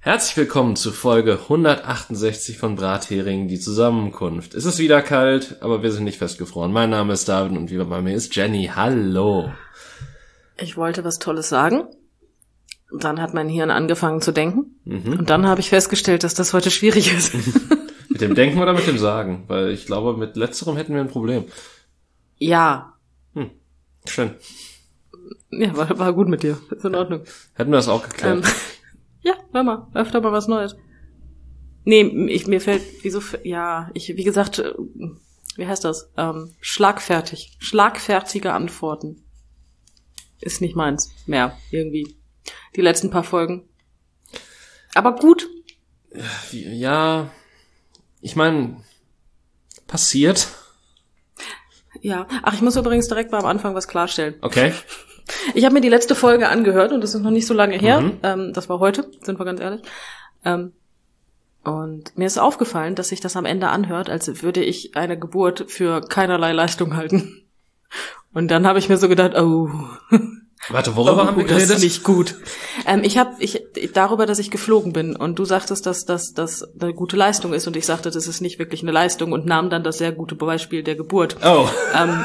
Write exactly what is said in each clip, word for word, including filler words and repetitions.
Herzlich willkommen zu Folge hundertachtundsechzig von Brathering, die Zusammenkunft. Es ist wieder kalt, aber wir sind nicht festgefroren. Mein Name ist David und wieder bei mir ist Jenny. Hallo. Ich wollte was Tolles sagen. Dann hat mein Hirn angefangen zu denken. Mhm. Und dann habe ich festgestellt, dass das heute schwierig ist. Mit dem Denken oder mit dem Sagen? Weil ich glaube, mit letzterem hätten wir ein Problem. Ja. Hm. Schön. Ja, war, war gut mit dir. Ist in Ordnung. Hätten wir das auch geklärt. Ähm, ja, hör mal. Öfter mal was Neues. Nee, ich, mir fällt, wieso, ja, ich, wie gesagt, äh, wie heißt das? Ähm, schlagfertig. Schlagfertige Antworten. Ist nicht meins mehr, irgendwie. Die letzten paar Folgen. Aber gut. Ja, ich meine, passiert. Ja. Ach, ich muss übrigens direkt mal am Anfang was klarstellen. Okay. Ich habe mir die letzte Folge angehört und das ist noch nicht so lange her. Mhm. Ähm, das war heute, sind wir ganz ehrlich. Ähm, und mir ist aufgefallen, dass sich das am Ende anhört, als würde ich eine Geburt für keinerlei Leistung halten. Und dann habe ich mir so gedacht, oh, Warte, worüber oh, haben wir das geredet? ist nicht gut. Ähm, ich habe ich darüber, dass ich geflogen bin und du sagtest, dass das dass eine gute Leistung ist und ich sagte, das ist nicht wirklich eine Leistung und nahm dann das sehr gute Beispiel der Geburt. Oh. Ähm,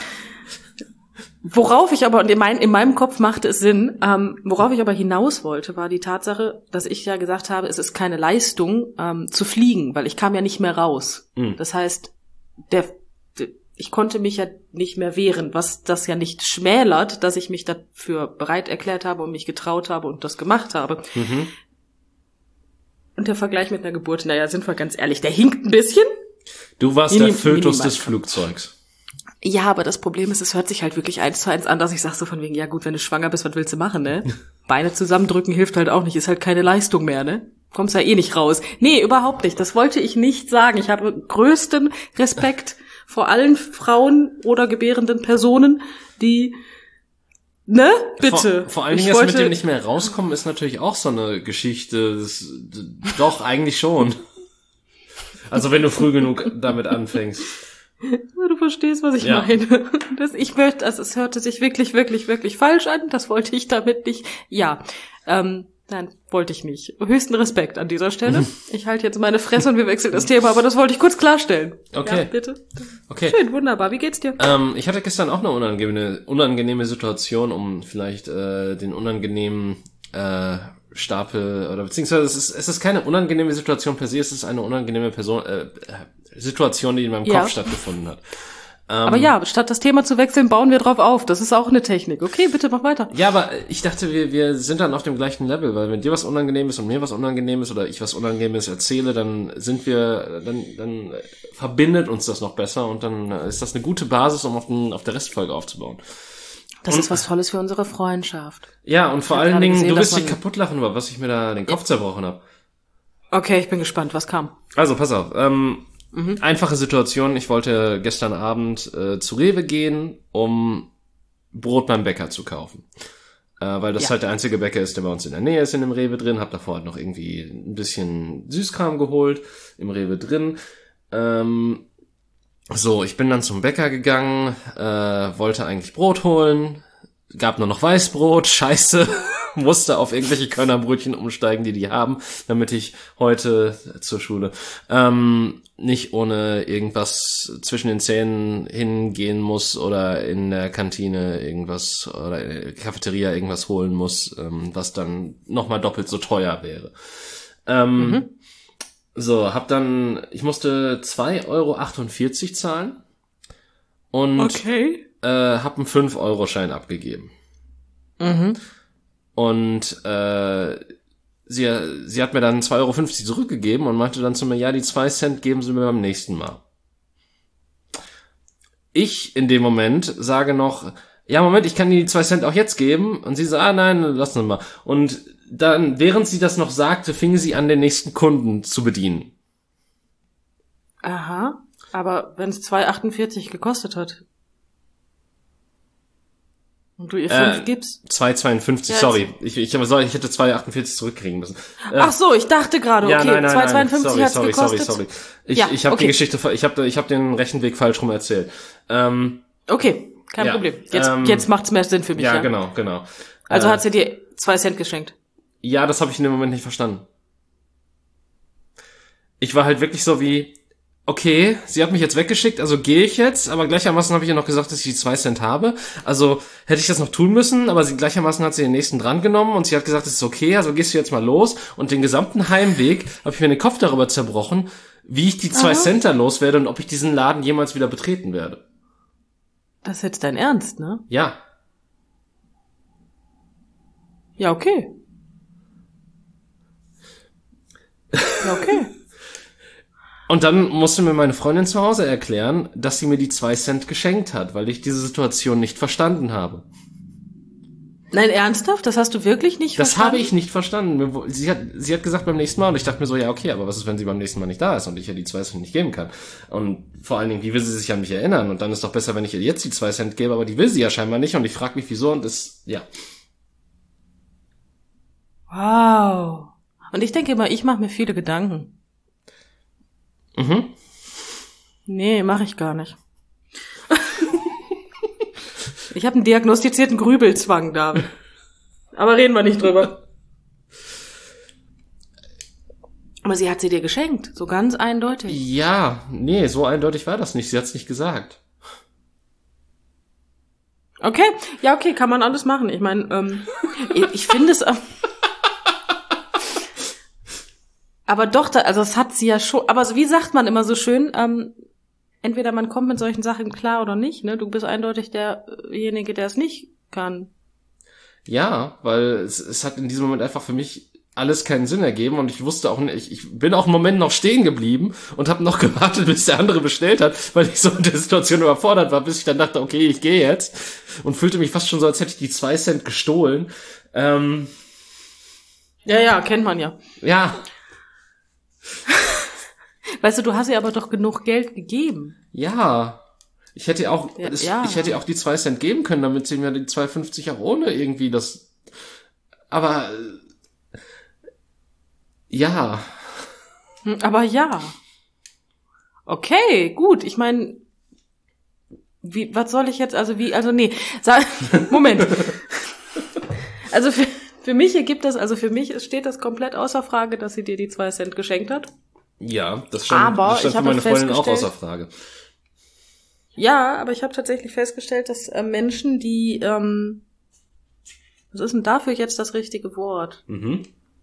Worauf ich aber, und in, mein, in meinem Kopf machte es Sinn, ähm, worauf ich aber hinaus wollte, war die Tatsache, dass ich ja gesagt habe, es ist keine Leistung, ähm, zu fliegen, weil ich kam ja nicht mehr raus. Mhm. Das heißt, der, der, ich konnte mich ja nicht mehr wehren, was das ja nicht schmälert, dass ich mich dafür bereit erklärt habe und mich getraut habe und das gemacht habe. Mhm. Und der Vergleich mit einer Geburt, naja, sind wir ganz ehrlich, der hinkt ein bisschen. Du warst Minim- der Fötus minimal. des Flugzeugs. Ja, aber das Problem ist, es hört sich halt wirklich eins zu eins an, dass ich sage so von wegen, ja gut, wenn du schwanger bist, was willst du machen, ne? Beine zusammendrücken hilft halt auch nicht, ist halt keine Leistung mehr, ne? Kommst ja eh nicht raus. Nee, überhaupt nicht, das wollte ich nicht sagen. Ich habe größten Respekt vor allen Frauen oder gebärenden Personen, die, ne? Bitte. Vor, vor allen Dingen ich das wollte, mit dem nicht mehr rauskommen ist natürlich auch so eine Geschichte. Das, doch, eigentlich schon. Also wenn du früh genug damit anfängst. Du verstehst, was ich Ja. meine. Das, ich möchte, also es hörte sich wirklich, wirklich, wirklich falsch an. Das wollte ich damit nicht. Ja, ähm, nein, wollte ich nicht. Höchsten Respekt an dieser Stelle. Ich halte jetzt meine Fresse und wir wechseln das Thema, aber das wollte ich kurz klarstellen. Okay. Ja, bitte. Okay. Schön, wunderbar. Wie geht's dir? Ähm, ich hatte gestern auch eine unangenehme, unangenehme Situation, um vielleicht äh, den unangenehmen äh, Stapel oder beziehungsweise es ist es ist keine unangenehme Situation per se, es ist eine unangenehme Person äh, Situation, die in meinem Ja. Kopf stattgefunden hat. Ähm, Aber ja, statt das Thema zu wechseln, bauen wir drauf auf. Das ist auch eine Technik. Okay, bitte mach weiter. Ja, aber ich dachte, wir wir sind dann auf dem gleichen Level, weil wenn dir was unangenehm ist und mir was unangenehm ist oder ich was Unangenehmes erzähle, dann sind wir, dann dann verbindet uns das noch besser und dann ist das eine gute Basis, um auf, den, auf der Restfolge aufzubauen. Das Und- ist was Tolles für unsere Freundschaft. Ja, und vor Ich hab allen gerade Dingen, gesehen, du dass wirst dich man- kaputt lachen, über was ich mir da den Kopf zerbrochen habe. Okay, ich bin gespannt, was kam. Also, pass auf. Ähm, Mhm. Einfache Situation. Ich wollte gestern Abend äh, zu Rewe gehen, um Brot beim Bäcker zu kaufen. Äh, weil das Ja. halt der einzige Bäcker ist, der bei uns in der Nähe ist in dem Rewe drin. Hab davor halt noch irgendwie ein bisschen Süßkram geholt im Rewe drin. Ähm, so, ich bin dann zum Bäcker gegangen, äh, wollte eigentlich Brot holen. Gab nur noch Weißbrot, scheiße, musste auf irgendwelche Körnerbrötchen umsteigen, die die haben, damit ich heute zur Schule ähm, nicht ohne irgendwas zwischen den Zähnen hingehen muss oder in der Kantine irgendwas oder in der Cafeteria irgendwas holen muss, ähm, was dann nochmal doppelt so teuer wäre. Ähm, Mhm. So, hab dann, ich musste zwei Euro achtundvierzig zahlen und Okay. äh, hab einen fünf Euro Schein abgegeben. Mhm. Und äh, sie, sie hat mir dann zwei Euro fünfzig zurückgegeben und meinte dann zu mir, ja, die zwei Cent geben sie mir beim nächsten Mal. Ich in dem Moment sage noch, ja, Moment, ich kann dir die zwei Cent auch jetzt geben. Und sie so, ah, nein, lass uns mal. Und dann, während sie das noch sagte, fing sie an, den nächsten Kunden zu bedienen. Aha. Aber wenn es zwei Euro achtundvierzig gekostet hat und du ihr fünf Äh, gibst. zwei Euro zweiundfünfzig, Ja, sorry. Ich, ich, sorry, ich hätte zwei Euro achtundvierzig zurückkriegen müssen. Äh, Ach so, ich dachte gerade, ja, okay, nein, nein, zwei Euro nein. zweiundfünfzig sorry, hat's sorry, gekostet. sorry, sorry. Ich, Ja, ich habe okay. die Geschichte, ich habe ich hab den Rechenweg falsch rum erzählt. Ähm, Okay, kein Ja, Problem. Jetzt, ähm, jetzt macht's mehr Sinn für mich. ja, Ja, genau, genau. Also äh, hat sie dir zwei Cent geschenkt. Ja, das habe ich in dem Moment nicht verstanden. ich war halt wirklich so wie, okay, sie hat mich jetzt weggeschickt, also gehe ich jetzt, aber gleichermaßen habe ich ihr noch gesagt, dass ich die zwei Cent habe. Also hätte ich das noch tun müssen, aber sie gleichermaßen hat sie den nächsten dran genommen und sie hat gesagt, es ist okay, also gehst du jetzt mal los. Und den gesamten Heimweg habe ich mir den Kopf darüber zerbrochen, wie ich die zwei Aha. Cent da loswerde und ob ich diesen Laden jemals wieder betreten werde. Das ist jetzt dein Ernst, ne? Ja. Ja, okay. Ja, okay. Und dann musste mir meine Freundin zu Hause erklären, dass sie mir die zwei Cent geschenkt hat, weil ich diese Situation nicht verstanden habe. Nein, ernsthaft? Das hast du wirklich nicht Das verstanden? habe ich nicht verstanden. Sie hat, sie hat gesagt beim nächsten Mal, und ich dachte mir so, ja, okay, aber was ist, wenn sie beim nächsten Mal nicht da ist und ich ihr die zwei Cent nicht geben kann? Und vor allen Dingen, wie will sie sich an mich erinnern? Und dann ist doch besser, wenn ich ihr jetzt die zwei Cent gebe, aber die will sie ja scheinbar nicht und ich frage mich, wieso und das, ja. Wow. Und ich denke immer, ich mache mir viele Gedanken. Mhm. Nee, mache ich gar nicht. Ich habe einen diagnostizierten Grübelzwang, David. Aber reden wir nicht drüber. Aber sie hat sie dir geschenkt, so ganz eindeutig. Ja, nee, so eindeutig war das nicht. Sie hat's nicht gesagt. Okay, ja, okay, kann man alles machen. Ich meine, ähm, ich, ich finde es... Aber doch, da, also das hat sie ja schon, aber so, wie sagt man immer so schön, ähm, entweder man kommt mit solchen Sachen klar oder nicht, ne? Du bist eindeutig derjenige, der es nicht kann. Ja, weil es, es hat in diesem Moment einfach für mich alles keinen Sinn ergeben und ich wusste auch nicht, ich, ich bin auch einen Moment noch stehen geblieben und habe noch gewartet, bis der andere bestellt hat, weil ich so in der Situation überfordert war, bis ich dann dachte, okay, ich gehe jetzt und fühlte mich fast schon so, als hätte ich die zwei Cent gestohlen. Ähm, ja, ja, kennt man ja. Ja. Weißt du, du hast ihr aber doch genug Geld gegeben. Ja. Ich hätte auch, ja, es, ja. ich hätte auch die zwei Cent geben können, damit sie mir die zwei fünfzig auch ohne irgendwie das, aber, ja. Aber ja. Okay, gut. Ich meine, wie, was soll ich jetzt, also wie, also nee, sag, Moment. Also für, für mich ergibt das, also für mich steht das komplett außer Frage, dass sie dir die zwei Cent geschenkt hat. Ja, das stand, aber das stand ich für meine Freundin auch festgestellt, außer Frage. Ja, aber ich habe tatsächlich festgestellt, dass äh, Menschen, die, ähm, was ist denn dafür jetzt das richtige Wort? Mhm.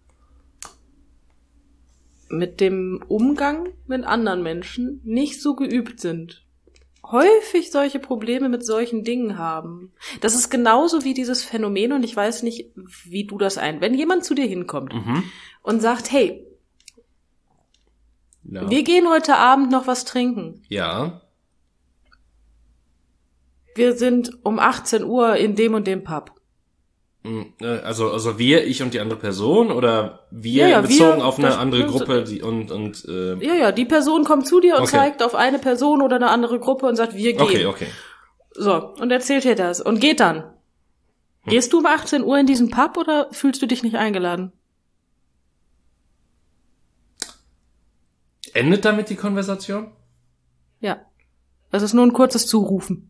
Mit dem Umgang mit anderen Menschen nicht so geübt sind, häufig solche Probleme mit solchen Dingen haben. Das ist genauso wie dieses Phänomen, und ich weiß nicht, wie du das ein... Wenn jemand zu dir hinkommt Mhm. und sagt, hey, Ja. wir gehen heute Abend noch was trinken. Ja. Wir sind um achtzehn Uhr in dem und dem Pub. Also, also wir, ich und die andere Person oder wir Ja, ja, bezogen wir, auf eine das- andere das- Gruppe die, und, und, äh, Ja, ja, die Person kommt zu dir und Okay. zeigt auf eine Person oder eine andere Gruppe und sagt, wir gehen. okay, okay. So, und erzählt dir das und geht dann. Gehst du um achtzehn Uhr in diesen Pub oder fühlst du dich nicht eingeladen? Endet damit die Konversation? Ja. Das ist nur ein kurzes Zurufen.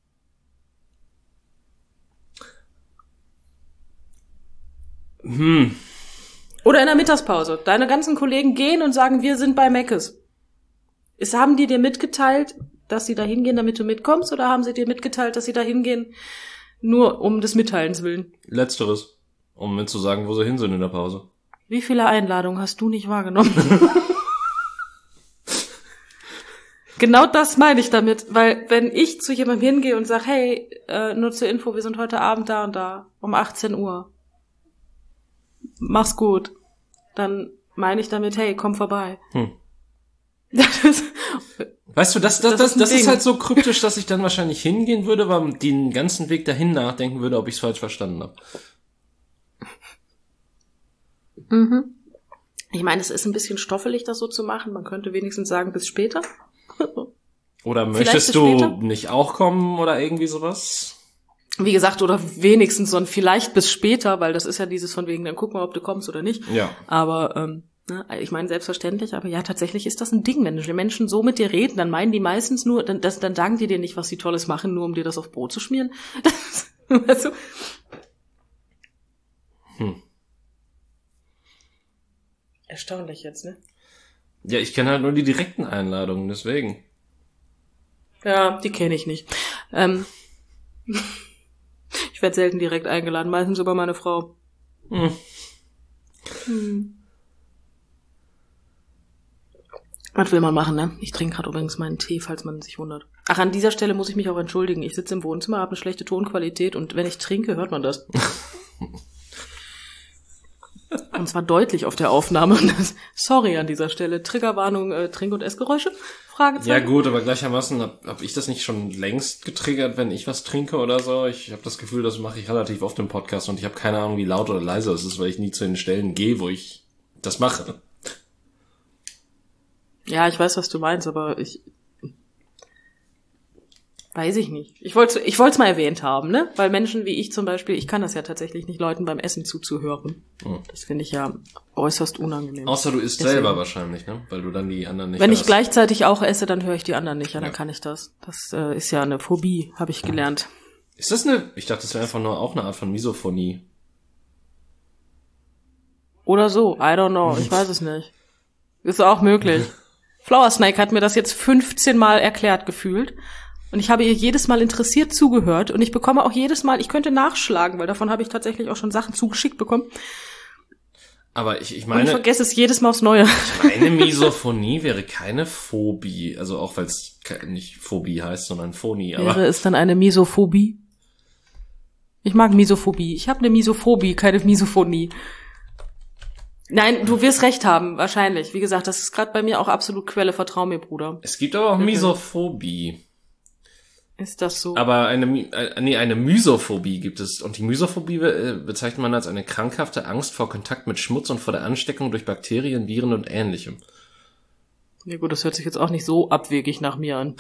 Hm. Oder in der Mittagspause. Deine ganzen Kollegen gehen und sagen, wir sind bei Meckes. Ist, haben die dir mitgeteilt, dass sie da hingehen, damit du mitkommst, oder haben sie dir mitgeteilt, dass sie da hingehen, nur um des Mitteilens willen? Letzteres. Um mir zu sagen, wo sie hin sind in der Pause. Wie viele Einladungen hast du nicht wahrgenommen? Genau das meine ich damit, weil wenn ich zu jemandem hingehe und sage, hey, äh, nur zur Info, wir sind heute Abend da und da, um achtzehn Uhr. Mach's gut. Dann meine ich damit, hey, komm vorbei. Hm. Das ist, Weißt du, das, das, Das das, ist ein das ist Ding. halt so kryptisch, dass ich dann wahrscheinlich hingehen würde, aber den ganzen Weg dahin nachdenken würde, ob ich es falsch verstanden habe. mhm. Ich meine, es ist ein bisschen stoffelig, das so zu machen. Man könnte wenigstens sagen, bis später. Oder Vielleicht möchtest bis du später? nicht auch kommen oder irgendwie sowas? Wie gesagt, oder wenigstens so ein vielleicht bis später, weil das ist ja dieses von wegen, dann guck mal, ob du kommst oder nicht. Ja. Aber ähm, ne, ich meine, selbstverständlich, aber ja, tatsächlich ist das ein Ding. Wenn die Menschen so mit dir reden, dann meinen die meistens nur, dann, das, dann sagen die dir nicht, was sie Tolles machen, nur um dir das auf Brot zu schmieren. Das, weißt du? Hm. Erstaunlich jetzt, ne? Ja, ich kenne halt nur die direkten Einladungen, deswegen. Ja, die kenne ich nicht. Ähm, ich werde selten direkt eingeladen, meistens über meine Frau. Hm. Hm. Was will man machen, ne? Ich trinke gerade übrigens meinen Tee, falls man sich wundert. Ach, an dieser Stelle muss ich mich auch entschuldigen. Ich sitze im Wohnzimmer, habe eine schlechte Tonqualität und wenn ich trinke, hört man das. Und zwar deutlich auf der Aufnahme. Sorry an dieser Stelle. Triggerwarnung, äh, Trink- und Essgeräusche? Fragezeichen. Ja gut, aber gleichermaßen habe hab ich das nicht schon längst getriggert, wenn ich was trinke oder so. Ich habe das Gefühl, das mache ich relativ oft im Podcast und ich habe keine Ahnung, wie laut oder leise es ist, weil ich nie zu den Stellen gehe, wo ich das mache. Ja, ich weiß, was du meinst, aber ich weiß ich nicht. Ich wollte ich wollte es mal erwähnt haben, ne? Weil Menschen wie ich zum Beispiel, ich kann das ja tatsächlich nicht, Leuten beim Essen zuzuhören. Hm. Das finde ich ja äußerst unangenehm. Außer du isst Deswegen. selber wahrscheinlich, ne? Weil du dann die anderen nicht Wenn hörst. ich gleichzeitig auch esse, dann höre ich die anderen nicht. Ja, dann ja. kann ich das. Das äh, ist ja eine Phobie, habe ich gelernt. Ist das eine? Ich dachte, das wäre einfach nur auch eine Art von Misophonie. Oder so, I don't know. Ich weiß es nicht. Ist auch möglich. Flower Snake hat mir das jetzt fünfzehn Mal erklärt gefühlt. Und ich habe ihr jedes Mal interessiert zugehört. Und ich bekomme auch jedes Mal, ich könnte nachschlagen, weil davon habe ich tatsächlich auch schon Sachen zugeschickt bekommen. Aber ich, ich meine... Und ich vergesse es jedes Mal aufs Neue. Meine Misophonie wäre keine Phobie. Also auch, weil es nicht Phobie heißt, sondern Phonie. Aber wäre es dann eine Misophobie? Ich mag Misophobie. Ich habe eine Misophobie, keine Misophonie. Nein, du wirst recht haben, wahrscheinlich. Wie gesagt, das ist gerade bei mir auch absolut Quelle. Vertrau mir, Bruder. Es gibt aber auch Misophobie. Ist das so? Aber eine, äh, nee, eine Mysophobie gibt es. Und die Mysophobie be- bezeichnet man als eine krankhafte Angst vor Kontakt mit Schmutz und vor der Ansteckung durch Bakterien, Viren und Ähnlichem. Ja gut, das hört sich jetzt auch nicht so abwegig nach mir an.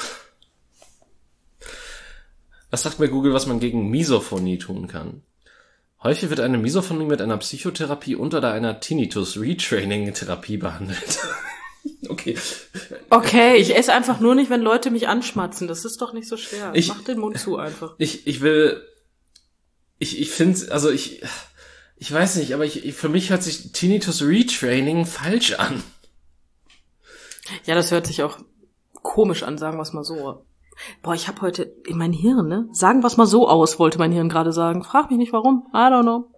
Was sagt mir Google, was man gegen Misophonie tun kann? Häufig wird eine Misophonie mit einer Psychotherapie und oder einer Tinnitus-Retraining-Therapie behandelt. Okay. Okay, ich esse einfach nur nicht, wenn Leute mich anschmatzen. Das ist doch nicht so schwer. Ich, Mach den Mund zu einfach. Ich, ich will, ich, ich finde, also ich, ich weiß nicht, aber ich, ich, für mich hört sich Tinnitus-Retraining falsch an. Ja, das hört sich auch komisch an, sagen wir es mal so. Boah, ich habe heute in mein Hirn, ne? Sagen wir es mal so aus, wollte mein Hirn gerade sagen. Frag mich nicht warum. I don't know.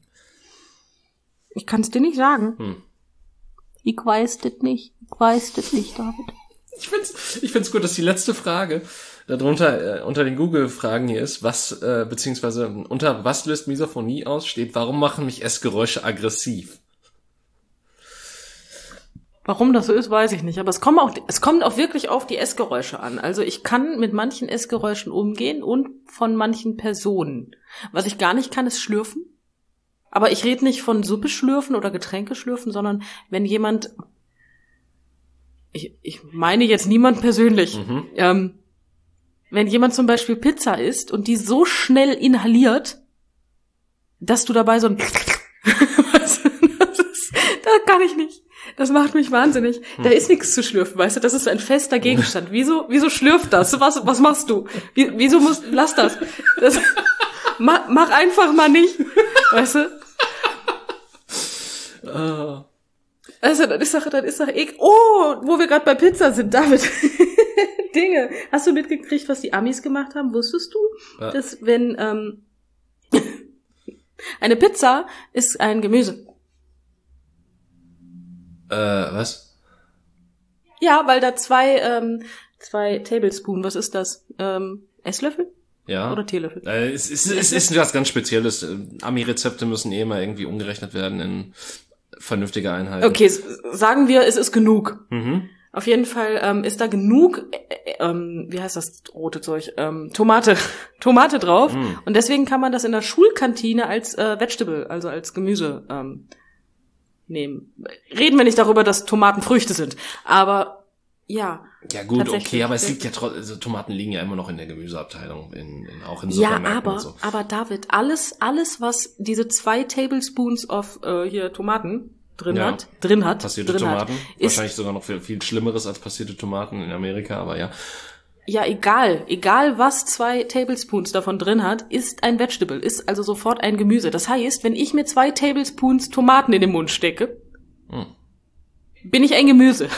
Ich kann es dir nicht sagen. Hm. Ich weiß das nicht. Ich weiß das nicht, David. Ich find's, ich find's gut, dass die letzte Frage darunter äh, unter den Google-Fragen hier ist, was, äh, beziehungsweise unter was löst Misophonie aus, steht, warum machen mich Essgeräusche aggressiv? Warum das so ist, weiß ich nicht. Aber es kommt auch, es kommt auch wirklich auf die Essgeräusche an. Also ich kann mit manchen Essgeräuschen umgehen und von manchen Personen. Was ich gar nicht kann, ist schlürfen. Aber ich rede nicht von Suppe schlürfen oder Getränke schlürfen, sondern wenn jemand, ich, ich meine jetzt niemand persönlich, mhm. ähm, wenn jemand zum Beispiel Pizza isst und die so schnell inhaliert, dass du dabei so ein das, ist, das kann ich nicht. Das macht mich wahnsinnig. Hm. Da ist nichts zu schlürfen, weißt du? Das ist ein fester Gegenstand. Wieso, wieso schlürft das? Was, was machst du? Wie, wieso musst, lass das. das mach, mach einfach mal nicht. Weißt du? Oh. Also, dann ist doch, dann ist doch eh, oh, wo wir gerade bei Pizza sind, David. Dinge. Hast du mitgekriegt, was die Amis gemacht haben? Wusstest du, ja. dass wenn, ähm, eine Pizza ist ein Gemüse. Äh, was? Ja, weil da zwei, ähm, zwei Tablespoon, was ist das? Ähm, Esslöffel? Ja. Oder Teelöffel? Äh, es ist, es ist was ganz Spezielles. Ami-Rezepte müssen eh mal irgendwie umgerechnet werden in vernünftige Einheiten. Okay, sagen wir, es ist genug. Mhm. Auf jeden Fall ähm, ist da genug, äh, ähm, wie heißt das rote Zeug? Ähm, Tomate, Tomate drauf. Mhm. Und deswegen kann man das in der Schulkantine als äh, Vegetable, also als Gemüse ähm, nehmen. Reden wir nicht darüber, dass Tomaten Früchte sind. Aber ja. Ja gut, okay, aber es liegt ja trotzdem, also Tomaten liegen ja immer noch in der Gemüseabteilung, in, in, auch in Supermärkten ja, aber, und so. aber David, alles, alles, was diese zwei Tablespoons of äh, hier Tomaten drin ja. hat, drin hat, passierte drin Tomaten, hat, wahrscheinlich sogar noch viel, viel Schlimmeres als passierte Tomaten in Amerika, aber ja. Ja, egal, egal was zwei Tablespoons davon drin hat, ist ein Vegetable, ist also sofort ein Gemüse. Das heißt, wenn ich mir zwei Tablespoons Tomaten in den Mund stecke, hm. bin ich ein Gemüse.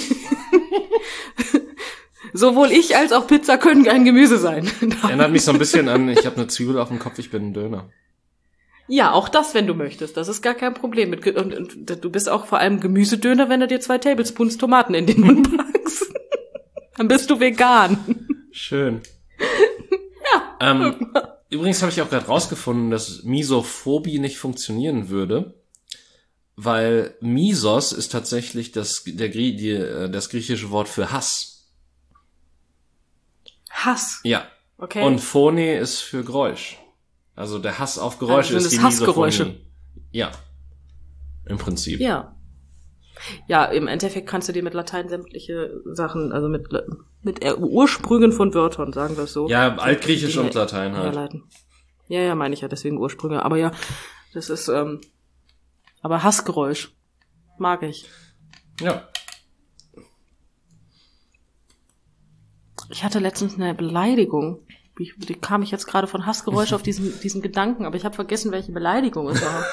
Sowohl ich als auch Pizza können ein Gemüse sein. Erinnert mich so ein bisschen an, ich habe eine Zwiebel auf dem Kopf, ich bin ein Döner. Ja, auch das, wenn du möchtest. Das ist gar kein Problem. Mit Ge- und, und du bist auch vor allem Gemüsedöner, wenn du dir zwei Tablespoons Tomaten in den Mund packst. Dann bist du vegan. Schön. Ja. Ähm, übrigens habe ich auch gerade rausgefunden, dass Misophobie nicht funktionieren würde, weil Misos ist tatsächlich das, der, Grie- die, äh, das griechische Wort für Hass. Hass. Ja. Okay. Und Phone ist für Geräusch. Also der Hass auf Geräusche Also ist sind die es Hassgeräusche. Misophonie. Ja. Im Prinzip. Ja. Ja, im Endeffekt kannst du dir mit Latein sämtliche Sachen, also mit, mit Ursprüngen von Wörtern, sagen wir es so. Ja, Altgriechisch Dinge und Latein halt. herleiten. Ja, ja, meine ich ja, deswegen Ursprünge. Aber ja, das ist, ähm, aber Hassgeräusch mag ich. Ja. Ich hatte letztens eine Beleidigung. Wie, wie kam ich jetzt gerade von Hassgeräusch auf diesen, diesen Gedanken, aber ich habe vergessen, welche Beleidigung es war.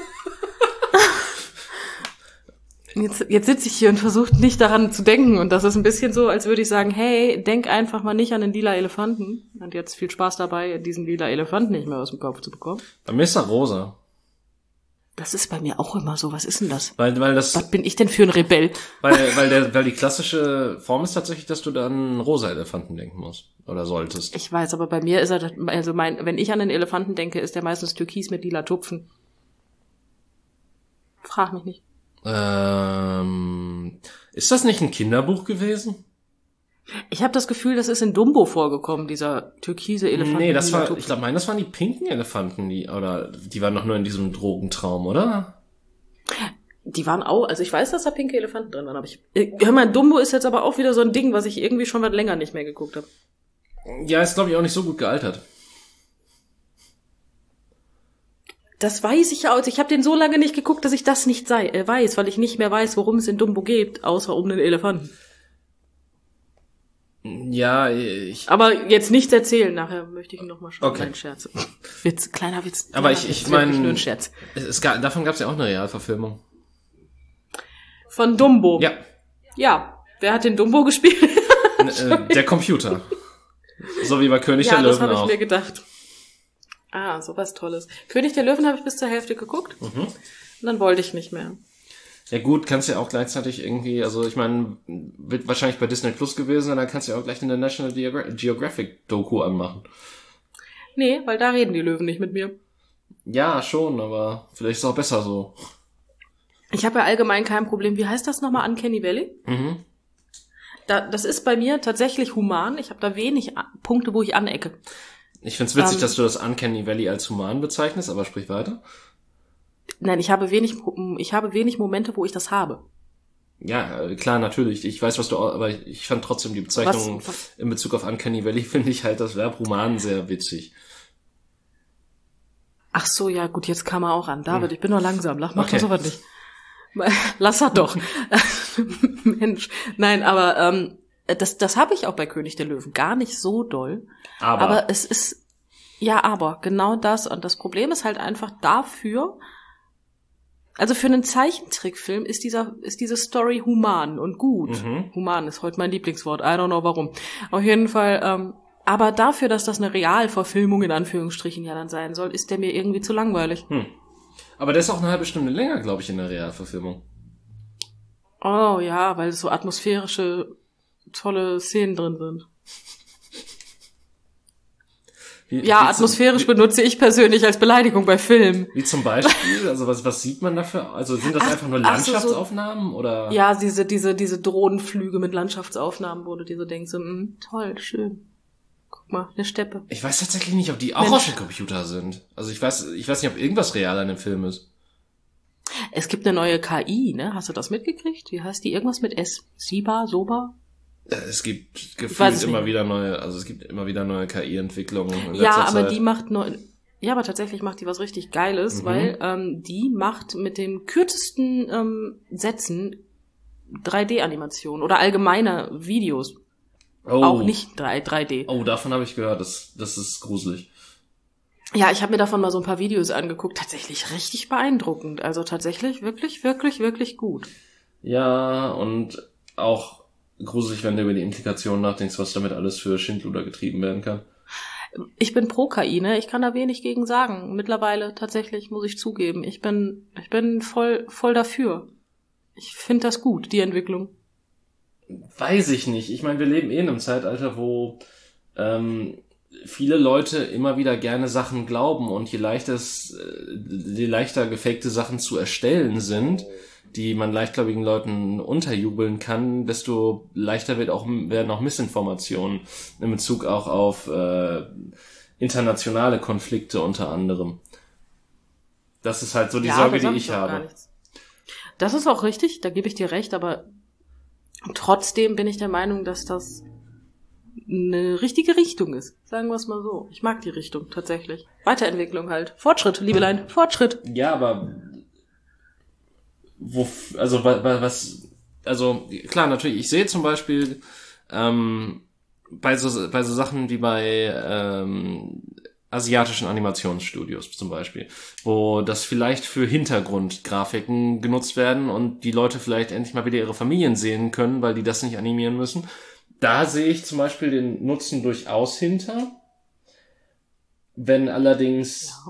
Jetzt, jetzt sitze ich hier und versuche nicht daran zu denken und das ist ein bisschen so, als würde ich sagen, hey, denk einfach mal nicht an den lila Elefanten und jetzt viel Spaß dabei, diesen lila Elefanten nicht mehr aus dem Kopf zu bekommen. Bei mir ist er rosa. Das ist bei mir auch immer so. Was ist denn das? Weil, weil das, Was bin ich denn für ein Rebell? weil, weil der, weil die klassische Form ist tatsächlich, dass du dann einen rosa Elefanten denken musst. Oder solltest. Ich weiß, aber bei mir ist er, also mein, wenn ich an den Elefanten denke, ist der meistens türkis mit lila Tupfen. Frag mich nicht. Ähm, ist das nicht ein Kinderbuch gewesen? Ich habe das Gefühl, das ist in Dumbo vorgekommen, dieser türkise Elefant. Nee, mit das lila war, Tupfen. ich glaube, meine, das waren die pinken Elefanten, die, oder, die waren noch nur in diesem Drogentraum, oder? Die waren auch, also ich weiß, dass da pinke Elefanten drin waren, aber ich, hör mal, Dumbo ist jetzt aber auch wieder so ein Ding, was ich irgendwie schon was länger nicht mehr geguckt habe. Ja, ist, glaube ich, auch nicht so gut gealtert. Das weiß ich ja auch. Ich habe den so lange nicht geguckt, dass ich das nicht sei, äh, weiß, weil ich nicht mehr weiß, worum es in Dumbo geht, außer um den Elefanten. Ja, ich, Aber jetzt nichts erzählen, nachher möchte ich ihn noch mal schauen. Okay. Nein, Scherz. Witz, kleiner Witz. aber kleiner ich, Witz, ich wirklich nur meine, ein Scherz. es, es gab, davon gab es ja auch eine Realverfilmung. Von Dumbo. Ja, Ja. Wer hat den Dumbo gespielt? n- äh, der Computer. So wie bei König ja, der das Löwen habe ich auch. mir gedacht. Ah, sowas Tolles. König der Löwen habe ich bis zur Hälfte geguckt. Mhm. Und dann wollte ich nicht mehr. Ja gut, kannst ja auch gleichzeitig irgendwie, also ich meine, wird wahrscheinlich bei Disney Plus gewesen, und dann kannst du ja auch gleich eine National Geogra- Geographic Doku anmachen. Nee, weil da reden die Löwen nicht mit mir. Ja, schon, aber vielleicht ist es auch besser so. Ich habe ja allgemein kein Problem. Wie heißt das nochmal? Uncanny Valley? Mhm. Da, das ist bei mir tatsächlich human. Ich habe da wenig A- Punkte, wo ich anecke. Ich find's witzig, Ähm, dass du das Uncanny Valley als human bezeichnest, aber sprich weiter. Nein, ich habe wenig, ich habe wenig Momente, wo ich das habe. Ja, äh, klar, natürlich. Ich weiß, was du, au- aber ich fand trotzdem die Bezeichnung Was- was- in Bezug auf Uncanny Valley, finde ich halt das Verb human sehr witzig. Ach so, ja gut, jetzt kam er auch an. David, ich bin noch langsam. Lach, mach Okay. doch sowas nicht. Lass er doch. Mensch. Nein, aber ähm, das, das habe ich auch bei König der Löwen. Gar nicht so doll. Aber, Aber es ist, ja, aber, genau das. Und das Problem ist halt einfach dafür, also für einen Zeichentrickfilm ist dieser, ist diese Story human und gut. Mhm. Human ist heute mein Lieblingswort. I don't know warum. Auf jeden Fall, ähm, aber dafür, dass das eine Realverfilmung in Anführungsstrichen ja dann sein soll, ist der mir irgendwie zu langweilig. hm. aber der ist auch eine halbe Stunde länger, glaube ich, in der Realverfilmung. Oh ja, weil so atmosphärische, tolle Szenen drin sind. Wie, Ja, wie atmosphärisch zum, benutze ich persönlich als Beleidigung bei Filmen. wie, wie zum Beispiel, also was, was sieht man dafür? Also sind das Ach, einfach nur ach so, so- Landschaftsaufnahmen oder? Ja, diese, diese, diese Drohnenflüge mit Landschaftsaufnahmen, wo du dir so denkst, so, mm, toll, schön. Guck mal, eine Steppe. Ich weiß tatsächlich nicht, ob die auch Mensch. aus dem Computer sind. Also ich weiß, ich weiß nicht, ob irgendwas real an dem Film ist. Es gibt eine neue K I, ne? Hast du das mitgekriegt? Wie heißt die? Irgendwas mit S? Siba? Soba? Äh, Es gibt weiß gefühlt es immer nicht. wieder neue, also es gibt immer wieder neue K I-Entwicklungen in letzter Ja, aber Zeit. die macht neu. Ja, aber tatsächlich macht die was richtig Geiles, Mhm. weil ähm, die macht mit den kürzesten ähm, Sätzen drei D-Animationen oder allgemeine Videos. Oh. Auch nicht drei D. Oh, davon habe ich gehört, das, das ist gruselig. Ja, ich habe mir davon mal so ein paar Videos angeguckt. Tatsächlich richtig beeindruckend. Also tatsächlich wirklich, wirklich, wirklich gut. Ja, und auch gruselig, wenn du über die Implikationen nachdenkst, was damit alles für Schindluder getrieben werden kann. Ich bin pro K I, ne? Ich kann da wenig gegen sagen. Mittlerweile tatsächlich, muss ich zugeben. Ich bin, ich bin voll, voll dafür. Ich finde das gut, die Entwicklung. Weiß ich nicht. Ich meine, wir leben eh in einem Zeitalter, wo ähm, viele Leute immer wieder gerne Sachen glauben und je leichter es, je leichter gefakte Sachen zu erstellen sind, die man leichtgläubigen Leuten unterjubeln kann, desto leichter wird auch, werden auch Missinformationen in Bezug auch auf äh, internationale Konflikte unter anderem. Das ist halt so die ja, Sorge, die ich habe. Das ist auch richtig, da gebe ich dir recht, aber trotzdem bin ich der Meinung, dass das eine richtige Richtung ist. Sagen wir es mal so. Ich mag die Richtung tatsächlich. Weiterentwicklung halt. Fortschritt, Liebelein, Fortschritt. Ja, aber wo, also was, also klar, natürlich, ich sehe zum Beispiel ähm, bei so bei so Sachen wie bei ähm, asiatischen Animationsstudios zum Beispiel, wo das vielleicht für Hintergrundgrafiken genutzt werden und die Leute vielleicht endlich mal wieder ihre Familien sehen können, weil die das nicht animieren müssen. Da sehe ich zum Beispiel den Nutzen durchaus hinter. Wenn allerdings ja.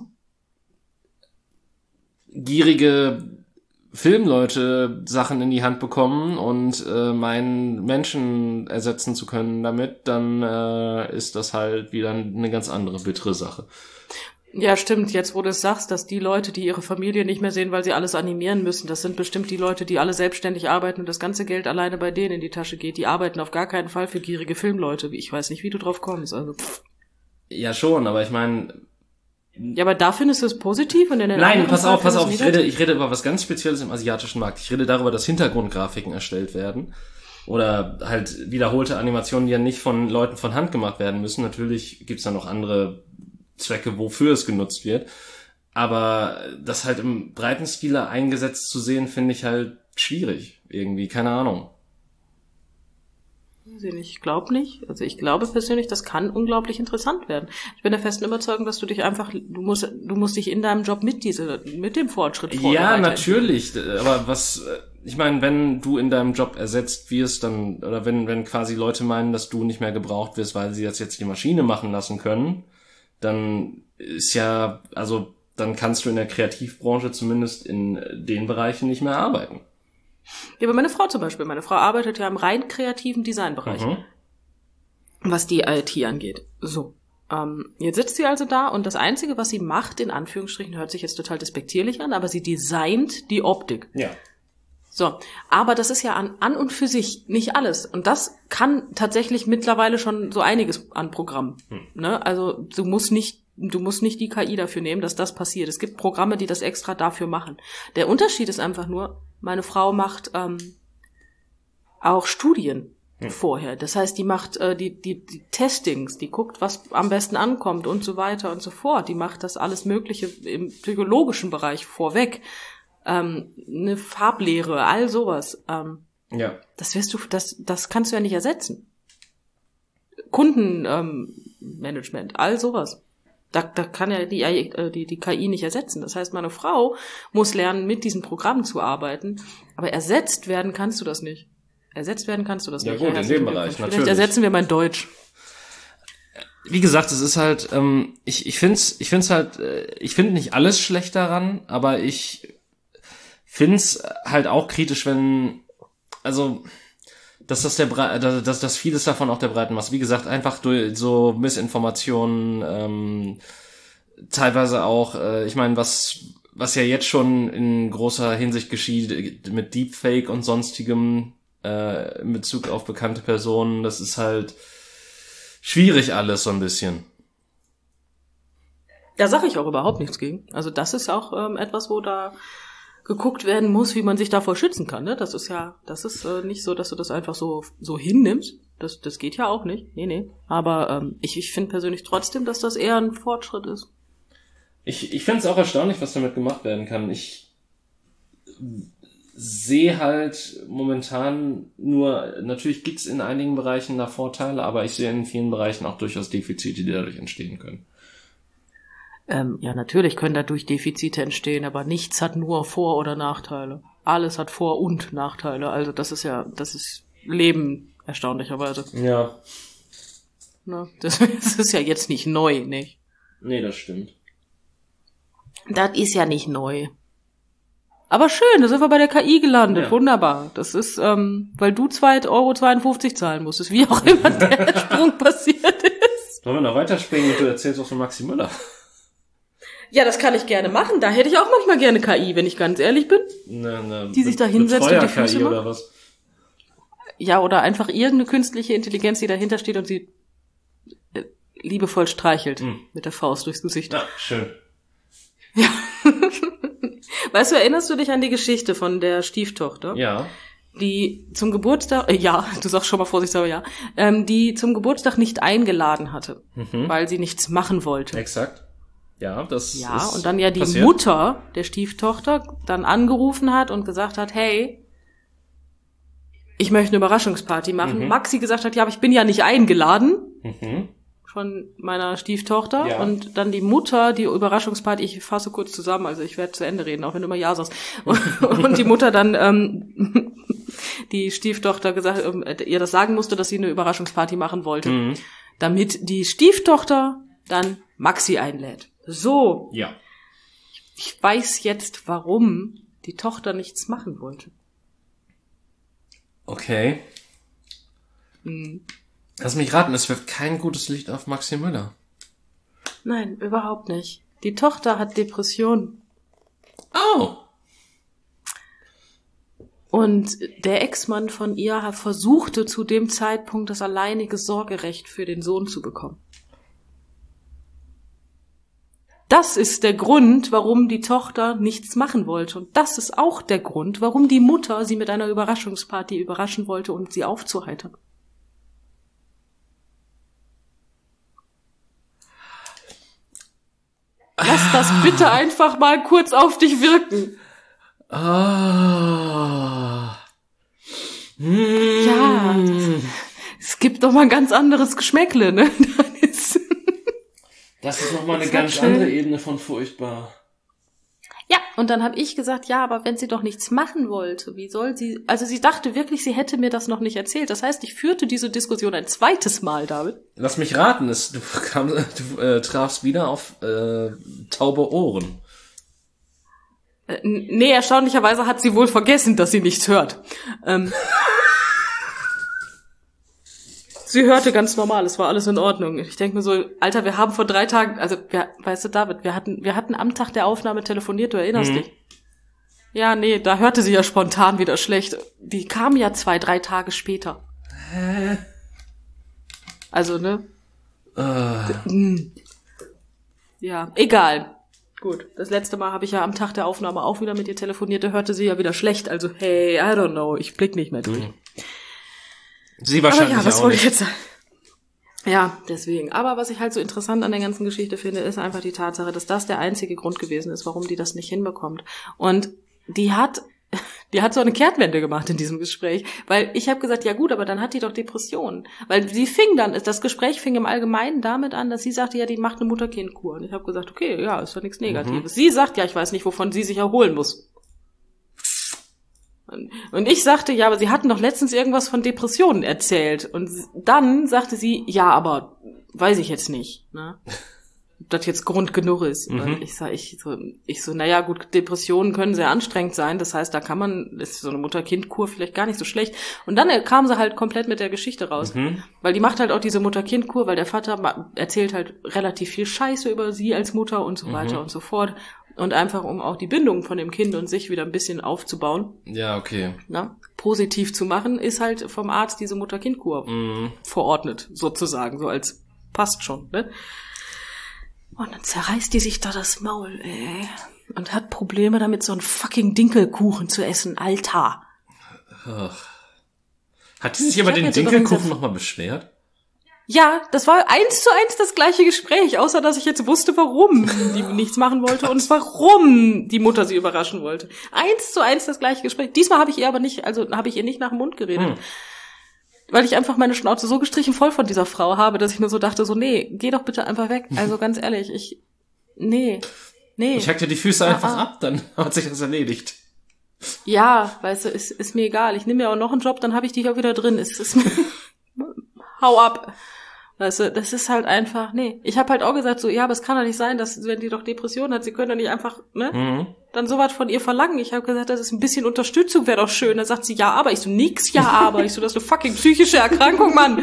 gierige Filmleute Sachen in die Hand bekommen und äh, meinen Menschen ersetzen zu können damit, dann äh, ist das halt wieder eine ganz andere bittere Sache. Ja, stimmt. Jetzt, wo du es sagst, dass die Leute, die ihre Familie nicht mehr sehen, weil sie alles animieren müssen, das sind bestimmt die Leute, die alle selbstständig arbeiten und das ganze Geld alleine bei denen in die Tasche geht. Die arbeiten auf gar keinen Fall für gierige Filmleute. Ich weiß nicht, wie du drauf kommst. Also pff. Ja, schon, aber ich meine... Ja, aber da findest du es positiv und in den Nein, pass auf, pass auf, ich rede, ich rede über was ganz Spezielles im asiatischen Markt. Ich rede darüber, dass Hintergrundgrafiken erstellt werden oder halt wiederholte Animationen, die ja nicht von Leuten von Hand gemacht werden müssen. Natürlich gibt's da noch andere Zwecke, wofür es genutzt wird. Aber das halt im breiten Stile eingesetzt zu sehen, finde ich halt schwierig. Irgendwie, keine Ahnung. Ich glaube nicht. Also ich glaube persönlich, das kann unglaublich interessant werden. Ich bin der festen Überzeugung, dass du dich einfach, du musst, du musst dich in deinem Job mit diese, mit dem Fortschritt vorbereiten. Ja, natürlich. Aber was, ich meine, wenn du in deinem Job ersetzt wirst, dann, oder wenn, wenn quasi Leute meinen, dass du nicht mehr gebraucht wirst, weil sie das jetzt die Maschine machen lassen können, dann ist ja, also, dann kannst du in der Kreativbranche zumindest in den Bereichen nicht mehr arbeiten. Ja, aber meine Frau zum Beispiel, meine Frau arbeitet ja im rein kreativen Designbereich, mhm. was die I T angeht. So, ähm, jetzt sitzt sie also da und das Einzige, was sie macht, in Anführungsstrichen, hört sich jetzt total despektierlich an, aber sie designt die Optik. Ja. So, aber das ist ja an, an und für sich nicht alles. Und das kann tatsächlich mittlerweile schon so einiges an Programmen. Hm. Ne? Also du musst nicht Du musst nicht die K I dafür nehmen, dass das passiert. Es gibt Programme, die das extra dafür machen. Der Unterschied ist einfach nur, meine Frau macht ähm, auch Studien hm. vorher. Das heißt, die macht äh, die, die, die Testings, die guckt, was am besten ankommt und so weiter und so fort. Die macht das alles Mögliche im psychologischen Bereich vorweg. Ähm, eine Farblehre, all sowas. Ähm, ja. Das wirst du, das, das kannst du ja nicht ersetzen. Kundenmanagement, ähm, all sowas. Da, da kann ja die, die, die K I nicht ersetzen. Das heißt, meine Frau muss lernen, mit diesen Programmen zu arbeiten. Aber ersetzt werden kannst du das nicht. Ersetzt werden kannst du das ja, nicht. Ja gut, in dem Bereich, Vielleicht natürlich. ersetzen wir mein Deutsch. Wie gesagt, es ist halt, ähm, ich, ich find's, ich find's halt, äh, ich finde nicht alles schlecht daran, aber ich find's halt auch kritisch, wenn, also, dass das der Bre- dass, dass vieles davon auch der breiten Masse, wie gesagt, einfach durch so Missinformationen, ähm, teilweise auch, äh, ich meine, was was ja jetzt schon in großer Hinsicht geschieht mit Deepfake und sonstigem äh, in Bezug auf bekannte Personen, das ist halt schwierig alles so ein bisschen. Da sage ich auch überhaupt nichts gegen. Also das ist auch ähm, etwas, wo da geguckt werden muss, wie man sich davor schützen kann. Ne? Das ist ja, das ist äh, nicht so, dass du das einfach so so hinnimmst. Das das geht ja auch nicht. Nee, nee. Aber ähm, ich ich finde persönlich trotzdem, dass das eher ein Fortschritt ist. Ich ich finde es auch erstaunlich, was damit gemacht werden kann. Ich sehe halt momentan nur, natürlich gibt's in einigen Bereichen da Vorteile, aber ich sehe in vielen Bereichen auch durchaus Defizite, die dadurch entstehen können. Ähm, ja, natürlich können dadurch Defizite entstehen, aber nichts hat nur Vor- oder Nachteile. alles hat Vor- und Nachteile. Also das ist ja, das ist Leben, erstaunlicherweise. Ja. Ne? Das, das ist ja jetzt nicht neu, nicht? Nee, das stimmt. Das ist ja nicht neu. Aber schön, da sind wir bei der K I gelandet. Ja. Wunderbar. Das ist, ähm, weil du zwei Euro zweiundfünfzig zahlen musstest, wie auch immer der Sprung passiert ist. Sollen wir noch weiterspringen und du erzählst was von Maxi Müller? Ja, das kann ich gerne machen. Da hätte ich auch manchmal gerne K I, wenn ich ganz ehrlich bin. Ne, ne, die sich da hinsetzt und die Füße macht. Oder was? Ja, oder einfach irgendeine künstliche Intelligenz, die dahinter steht und sie äh, liebevoll streichelt hm. mit der Faust durchs Gesicht. Ja, schön. Ja. Weißt du, erinnerst du dich an die Geschichte von der Stieftochter? Ja. Die zum Geburtstag, äh, ja, du sagst schon mal vorsichtshalber ja, ähm, die zum Geburtstag nicht eingeladen hatte, mhm. weil sie nichts machen wollte. Exakt. Ja, das Ja, ist und dann ja die passiert. Mutter der Stieftochter dann angerufen hat und gesagt hat, hey, ich möchte eine Überraschungsparty machen. Mhm. Maxi gesagt hat, ja, aber ich bin ja nicht eingeladen. Mhm. Von meiner Stieftochter ja. Und dann die Mutter, die Überraschungsparty, ich fasse kurz zusammen, also ich werde zu Ende reden, auch wenn du immer ja sagst. Und, und die Mutter dann, ähm, die Stieftochter gesagt, ähm, ihr das sagen musste, dass sie eine Überraschungsparty machen wollte, mhm. damit die Stieftochter dann Maxi einlädt. So. Ja. Ich weiß jetzt, warum die Tochter nichts machen wollte. Okay. Mhm. Lass mich raten, es wirft kein gutes Licht auf Maxi Müller. Nein, überhaupt nicht. Die Tochter hat Depressionen. Oh. Und der Ex-Mann von ihr versuchte zu dem Zeitpunkt das alleinige Sorgerecht für den Sohn zu bekommen. Das ist der Grund, warum die Tochter nichts machen wollte. Und das ist auch der Grund, warum die Mutter sie mit einer Überraschungsparty überraschen wollte und sie aufzuheitern. Lass das bitte einfach mal kurz auf dich wirken. Ah. Hm. Ja, es gibt doch mal ein ganz anderes Geschmäckle, ne? Das ist nochmal eine ganz schön. andere Ebene von furchtbar. Ja, und dann habe ich gesagt, ja, aber wenn sie doch nichts machen wollte, wie soll sie... Also sie dachte wirklich, sie hätte mir das noch nicht erzählt. Das heißt, ich führte diese Diskussion ein zweites Mal, David. Lass mich raten, es, du, kam, du äh, trafst wieder auf äh, taube Ohren. Äh, nee, erstaunlicherweise hat sie wohl vergessen, dass sie nichts hört. Ähm, sie hörte ganz normal, es war alles in Ordnung. Ich denke mir so, Alter, wir haben vor drei Tagen, also wir, weißt du, David, wir hatten wir hatten am Tag der Aufnahme telefoniert, du erinnerst mhm. dich? Ja, nee, da hörte sie ja spontan wieder schlecht. Die kam ja zwei, drei Tage später. Hä? Also, ne? Uh. Ja, egal. Gut, das letzte Mal habe ich ja am Tag der Aufnahme auch wieder mit ihr telefoniert, da hörte sie ja wieder schlecht. Also, hey, I don't know, ich blick nicht mehr durch. Mhm. Sie wahrscheinlich Aber ja, was auch wollte nicht. ich jetzt sagen? Ja, deswegen. Aber was ich halt so interessant an der ganzen Geschichte finde, ist einfach die Tatsache, dass das der einzige Grund gewesen ist, warum die das nicht hinbekommt. Und die hat, die hat so eine Kehrtwende gemacht in diesem Gespräch, weil ich habe gesagt, ja gut, aber dann hat die doch Depressionen. Weil sie fing dann, das Gespräch fing im Allgemeinen damit an, dass sie sagte, ja, die macht eine Mutter-Kind-Kur. Und ich habe gesagt, okay, ja, ist doch nichts Negatives. Mhm. Sie sagt, ja, ich weiß nicht, wovon sie sich erholen muss. Und ich sagte, ja, aber sie hatten doch letztens irgendwas von Depressionen erzählt. Und dann sagte sie, ja, aber weiß ich jetzt nicht, ne? Ob das jetzt Grund genug ist. Mhm. Und ich sag, ich so, ich so, naja, gut, Depressionen können sehr anstrengend sein. Das heißt, da kann man, ist so eine Mutter-Kind-Kur vielleicht gar nicht so schlecht. Und dann kam sie halt komplett mit der Geschichte raus. Mhm. Weil die macht halt auch diese Mutter-Kind-Kur, weil der Vater erzählt halt relativ viel Scheiße über sie als Mutter und so weiter mhm. und so fort. Und einfach, um auch die Bindung von dem Kind und sich wieder ein bisschen aufzubauen. Ja, okay. Na, positiv zu machen, ist halt vom Arzt diese Mutter-Kind-Kur mhm. verordnet, sozusagen, so als passt schon, ne? Und dann zerreißt die sich da das Maul, ey. Und hat Probleme damit, so einen fucking Dinkelkuchen zu essen, Alter. Ach. Hat die sich über den Dinkelkuchen nochmal beschwert? Ja, das war eins zu eins das gleiche Gespräch, außer dass ich jetzt wusste, warum die nichts machen wollte und warum die Mutter sie überraschen wollte. Eins zu eins das gleiche Gespräch. Diesmal habe ich ihr aber nicht, also habe ich ihr nicht nach dem Mund geredet. Hm. Weil ich einfach meine Schnauze so gestrichen voll von dieser Frau habe, dass ich nur so dachte, so, nee, geh doch bitte einfach weg. Also ganz ehrlich, ich, nee, nee. Ich hack dir die Füße einfach ah, ah. ab, dann hat sich das erledigt. Ja, weißt du, ist, ist mir egal. Ich nehme mir auch noch einen Job, dann habe ich dich auch wieder drin. Es ist mir hau ab. Weißt du, das ist halt einfach, nee. Ich habe halt auch gesagt so, ja, aber es kann doch nicht sein, dass, wenn die doch Depressionen hat, sie können doch nicht einfach, ne, Mhm. dann sowas von ihr verlangen. Ich habe gesagt, das ist ein bisschen Unterstützung, wäre doch schön. Dann sagt sie, ja, aber. Ich so, nix, ja, aber. Ich so, das ist eine fucking psychische Erkrankung, Mann.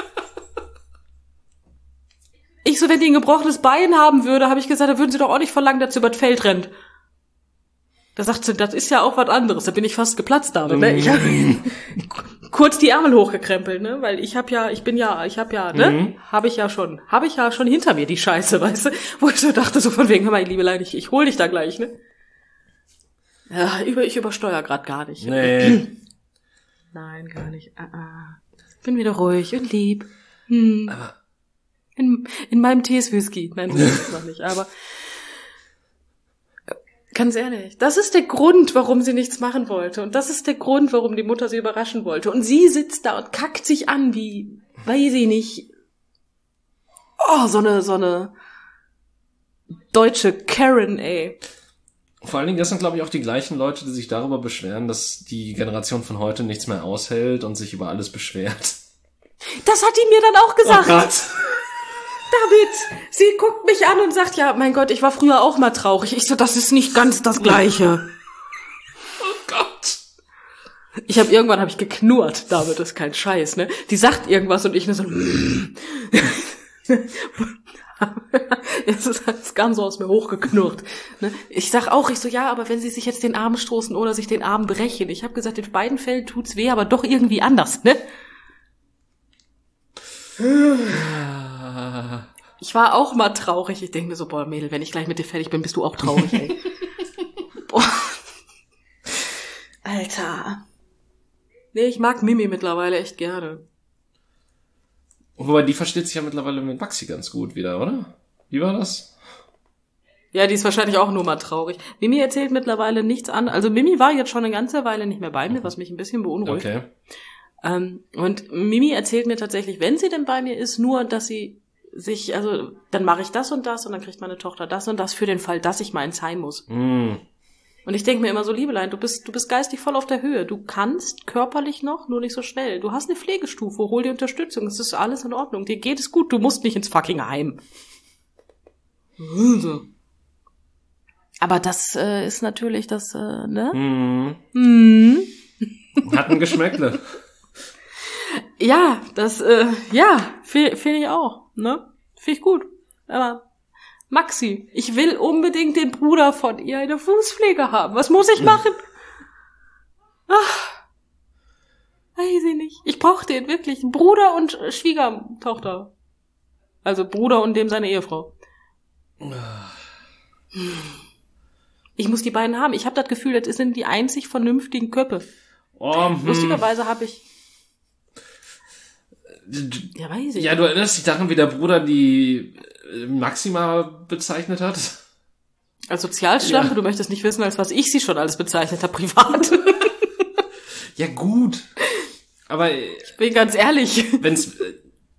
Ich so, wenn die ein gebrochenes Bein haben würde, habe ich gesagt, da würden sie doch auch nicht verlangen, dass sie über das Feld rennt. Da sagt sie, das ist ja auch was anderes. Da bin ich fast geplatzt damit, ne? Ich hab kurz die Ärmel hochgekrempelt, ne? Weil ich hab ja, ich bin ja, ich hab ja, ne? Mhm. Habe ich ja schon, habe ich ja schon hinter mir die Scheiße, weißt du? Wo ich so dachte, so von wegen, hör mal, liebe Leid, ich, ich hol dich da gleich, ne? Ja, über, ich übersteuere grad gar nicht. Nee. Nein, gar nicht. Ah, ah. Bin wieder ruhig und lieb. Hm. Aber In, in meinem Tee ist Whisky. Nein, das ist noch nicht, aber ganz ehrlich, das ist der Grund, warum sie nichts machen wollte. Und das ist der Grund, warum die Mutter sie überraschen wollte. Und sie sitzt da und kackt sich an wie, weiß ich nicht, oh, so eine, so eine deutsche Karen, ey. vor allen Dingen, das sind, glaube ich, auch die gleichen Leute, die sich darüber beschweren, dass die Generation von heute nichts mehr aushält und sich über alles beschwert. Das hat die mir dann auch gesagt. Oh Gott. David, sie guckt mich an und sagt, ja, mein Gott, ich war früher auch mal traurig. Ich so, das ist nicht ganz das Gleiche. Oh Gott. Ich habe irgendwann habe ich geknurrt, David, das ist kein Scheiß, ne? Die sagt irgendwas und ich nur so es kam so aus mir hochgeknurrt. Ne? Ich sag auch, ich so, ja, aber wenn sie sich jetzt den Arm stoßen oder sich den Arm brechen. Ich habe gesagt, in beiden Fällen tut's weh, aber doch irgendwie anders, ne? Ich war auch mal traurig. Ich denke mir so, boah, Mädel, wenn ich gleich mit dir fertig bin, bist du auch traurig, ey. Boah. Alter. Nee, ich mag Mimi mittlerweile echt gerne. Wobei, die versteht sich ja mittlerweile mit Maxi ganz gut wieder, oder? Wie war das? Ja, die ist wahrscheinlich auch nur mal traurig. Mimi erzählt mittlerweile nichts an. Also Mimi war jetzt schon eine ganze Weile nicht mehr bei mir, was mich ein bisschen beunruhigt. Okay. Ähm, und Mimi erzählt mir tatsächlich, wenn sie denn bei mir ist, nur, dass sie sich, also dann mache ich das und das und dann kriegt meine Tochter das und das für den Fall, dass ich mal ins Heim muss. Mm. Und ich denke mir immer so, Liebelein, du bist, du bist geistig voll auf der Höhe. Du kannst körperlich noch, nur nicht so schnell. Du hast eine Pflegestufe, hol dir Unterstützung. Es ist alles in Ordnung. Dir geht es gut. Du musst nicht ins fucking Heim. Aber das äh, ist natürlich das, äh, ne? Mm. Mhm. Hat ein Geschmäckle. Ja, das, äh, ja, finde find ich auch, ne? Finde ich gut. Aber Maxi, ich will unbedingt den Bruder von ihr in der Fußpflege haben. Was muss ich machen? Ach, weiß ich nicht. Ich brauche den wirklich. Bruder und Schwiegertochter. Also Bruder und dem seine Ehefrau. Ich muss die beiden haben. Ich habe das Gefühl, das sind die einzig vernünftigen Köpfe. Oh, hm. Lustigerweise habe ich... Ja, weiß ich. Ja, du erinnerst dich daran, wie der Bruder die Maxima bezeichnet hat? Als Sozialschlampe, Ja. Du möchtest nicht wissen, als was ich sie schon alles bezeichnet habe, privat. Ja, gut. Aber Ich bin ganz ehrlich. wenn's... Äh,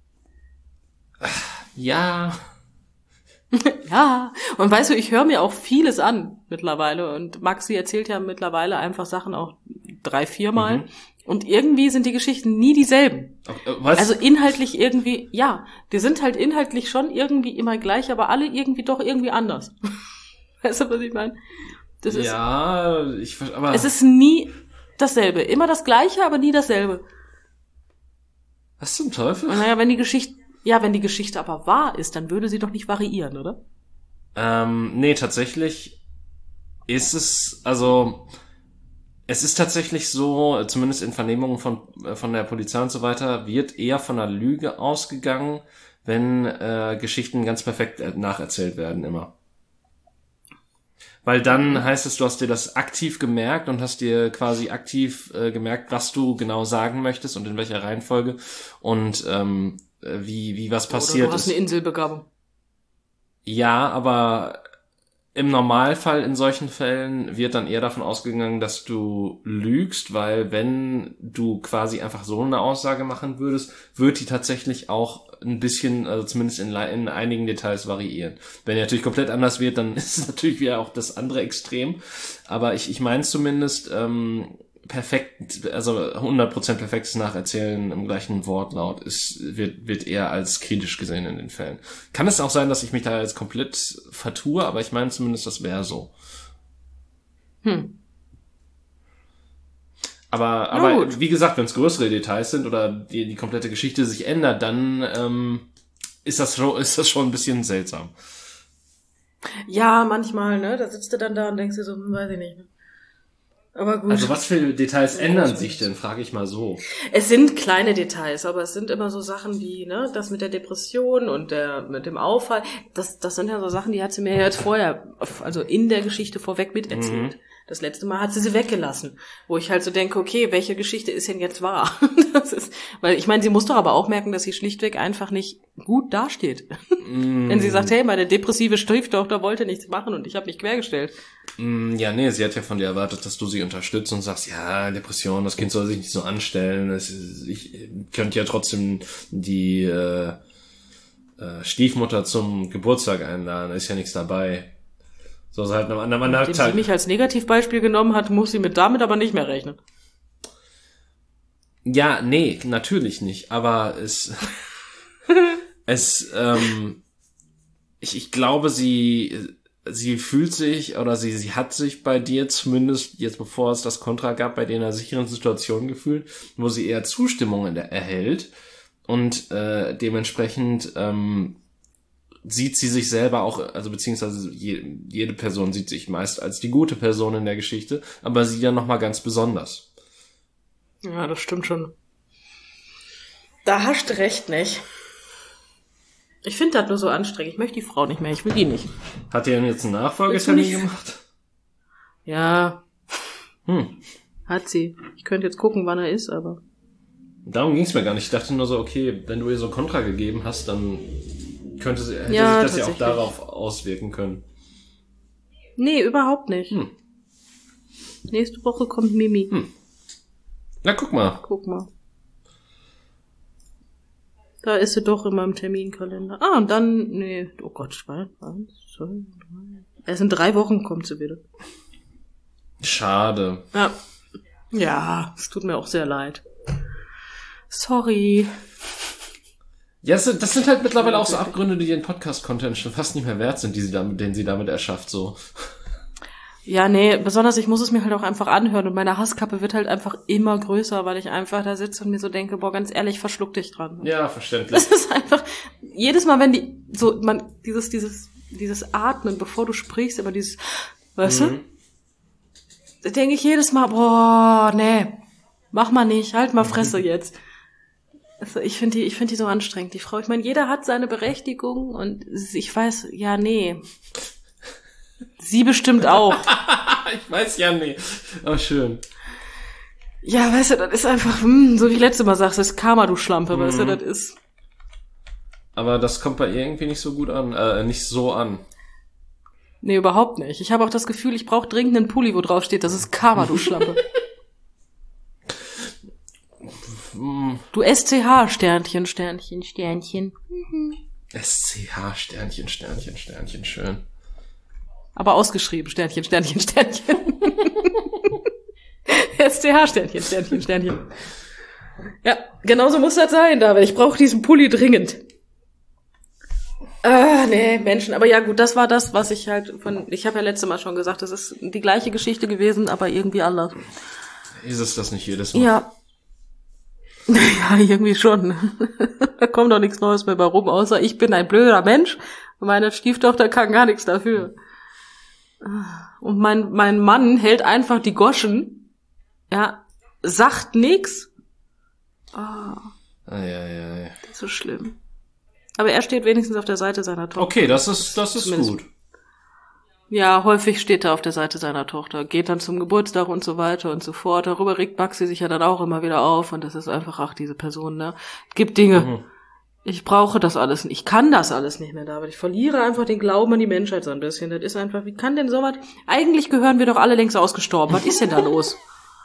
ja... Ja, und weißt du, ich höre mir auch vieles an mittlerweile und Maxi erzählt ja mittlerweile einfach Sachen auch drei, viermal Mhm. und irgendwie sind die Geschichten nie dieselben. Äh, Was? Also inhaltlich irgendwie, ja, die sind halt inhaltlich schon irgendwie immer gleich, aber alle irgendwie doch irgendwie anders. Weißt du, was ich meine? Das ist, ja, ich... ver- Aber... es ist nie dasselbe. Immer das Gleiche, aber nie dasselbe. Was zum Teufel? Und naja, wenn die Geschichte, ja, wenn die Geschichte aber wahr ist, dann würde sie doch nicht variieren, oder? Ähm, nee, tatsächlich ist es, also, es ist tatsächlich so, zumindest in Vernehmungen von, von der Polizei und so weiter, wird eher von einer Lüge ausgegangen, wenn äh, Geschichten ganz perfekt äh, nacherzählt werden, immer. Weil dann heißt es, du hast dir das aktiv gemerkt und hast dir quasi aktiv äh, gemerkt, was du genau sagen möchtest und in welcher Reihenfolge und ähm, wie, wie was passiert Oder du hast ist. eine Inselbegabung. Ja, aber im Normalfall in solchen Fällen wird dann eher davon ausgegangen, dass du lügst, weil wenn du quasi einfach so eine Aussage machen würdest, wird die tatsächlich auch ein bisschen, also zumindest in, in einigen Details variieren. Wenn die natürlich komplett anders wird, dann ist es natürlich wieder auch das andere Extrem. Aber ich, ich meine zumindest ähm, perfekt, also hundert Prozent perfektes Nacherzählen im gleichen Wortlaut ist, wird, wird eher als kritisch gesehen in den Fällen. Kann es auch sein, dass ich mich da jetzt komplett vertue, aber ich meine zumindest, das wäre so. Hm. Aber, aber wie gesagt, wenn es größere Details sind oder die, die komplette Geschichte sich ändert, dann ähm, ist das schon, ist das schon ein bisschen seltsam. Ja, manchmal, ne? Da sitzt du dann da und denkst dir so, hm, weiß ich nicht. Aber gut. Also was für Details ändern sich denn, frage ich mal so. Es sind kleine Details, aber es sind immer so Sachen wie, ne, das mit der Depression und der mit dem Auffall. Das, das sind ja so Sachen, die hat sie mir jetzt vorher, also in der Geschichte vorweg miterzählt. Mhm. Das letzte Mal hat sie sie weggelassen, wo ich halt so denke, okay, welche Geschichte ist denn jetzt wahr? Das ist, weil ich meine, sie muss doch aber auch merken, dass sie schlichtweg einfach nicht gut dasteht. Mm. Wenn sie sagt, hey, meine depressive Stieftochter wollte nichts machen und ich habe mich quergestellt. Mm, ja, nee, sie hat ja von dir erwartet, dass du sie unterstützt und sagst, ja, Depression, das Kind soll sich nicht so anstellen. Es ist, ich könnte ja trotzdem die äh, äh, Stiefmutter zum Geburtstag einladen, da ist ja nichts dabei. So ist halt am anderen Tag. Nachdem sie mich als Negativbeispiel genommen hat, muss sie mit damit aber nicht mehr rechnen. Ja, nee, natürlich nicht. Aber es, es, ähm, ich, ich glaube, sie, sie fühlt sich oder sie, sie hat sich bei dir zumindest jetzt, bevor es das Kontra gab, bei dir in einer sicheren Situation gefühlt, wo sie eher Zustimmung erhält und äh, dementsprechend ähm, sieht sie sich selber auch, also beziehungsweise je, jede Person sieht sich meist als die gute Person in der Geschichte, aber sie dann nochmal ganz besonders. Ja, das stimmt schon. Da hast du recht, nicht? Ich finde das nur so anstrengend. Ich möchte die Frau nicht mehr, ich will die nicht. Hat die denn jetzt einen Nachfolgetermin gemacht? Ja. Hm. Hat sie. Ich könnte jetzt gucken, wann er ist, aber... Darum ging's mir gar nicht. Ich dachte nur so, okay, wenn du ihr so Kontra gegeben hast, dann könnte sie, hätte ja, sich das ja auch darauf auswirken können. Nee, überhaupt nicht. Hm. Nächste Woche kommt Mimi. Hm. Na, guck mal. Guck mal. Da ist sie doch in meinem Terminkalender. Ah, und dann, nee, oh Gott, zwei, eins, zwei, drei. Erst in drei Wochen kommt sie wieder. Schade. Ja. Ja, es tut mir auch sehr leid. Sorry. Ja, das sind, das sind halt mittlerweile auch so Abgründe, die den Podcast-Content schon fast nicht mehr wert sind, die sie damit, den sie damit erschafft, so. Ja, nee, besonders ich muss es mir halt auch einfach anhören und meine Hasskappe wird halt einfach immer größer, weil ich einfach da sitze und mir so denke, boah, ganz ehrlich, verschluck dich dran. Ja, verständlich. Das ist einfach, jedes Mal, wenn die, so, man, dieses, dieses, dieses Atmen, bevor du sprichst, immer dieses, weißt mhm. du? Da denke ich jedes Mal, boah, nee, mach mal nicht, halt mal Fresse jetzt. Also ich finde die, ich finde die so anstrengend, die Frau. Ich meine, jeder hat seine Berechtigung und ich weiß, ja, nee. Sie bestimmt auch. Ich weiß ja nee. Oh, schön. Ja, weißt du, das ist einfach, hm, so wie ich letztes Mal sagst, das ist Karma, du Schlampe, mhm. weißt du, das ist. Aber das kommt bei ihr irgendwie nicht so gut an, äh, nicht so an. Nee, überhaupt nicht. Ich habe auch das Gefühl, ich brauche dringend einen Pulli, wo drauf steht, das ist Karma, du Schlampe. Du S C H, Sternchen, Sternchen, Sternchen. Mhm. S C H, Sternchen, Sternchen, Sternchen, schön. Aber ausgeschrieben, Sternchen, Sternchen, Sternchen. S C H, Sternchen, Sternchen, Sternchen. Ja, genauso muss das sein, David. Ich brauche diesen Pulli dringend. Ah, nee, Menschen. Aber ja, gut, das war das, was ich halt von... Ich habe ja letztes Mal schon gesagt, das ist die gleiche Geschichte gewesen, aber irgendwie anders. Ist es das nicht jedes Mal? Ja. Ja, irgendwie schon. Da kommt doch nichts Neues mehr bei rum, außer ich bin ein blöder Mensch und meine Stieftochter kann gar nichts dafür. Und mein mein Mann hält einfach die Goschen, ja, sagt nix. Oh, ah, ja, ja, ja. Das ist so schlimm. Aber er steht wenigstens auf der Seite seiner Tochter. Okay, das ist das ist Zumindest gut. Ja, häufig steht er auf der Seite seiner Tochter, geht dann zum Geburtstag und so weiter und so fort. Darüber regt Maxi sich ja dann auch immer wieder auf und das ist einfach, ach, diese Person, ne? Es gibt Dinge, mhm. Ich brauche das alles nicht. Ich kann das alles nicht mehr, David. Ich verliere einfach den Glauben an die Menschheit so ein bisschen. Das ist einfach, wie kann denn sowas? Eigentlich gehören wir doch alle längst ausgestorben. Was ist denn da los?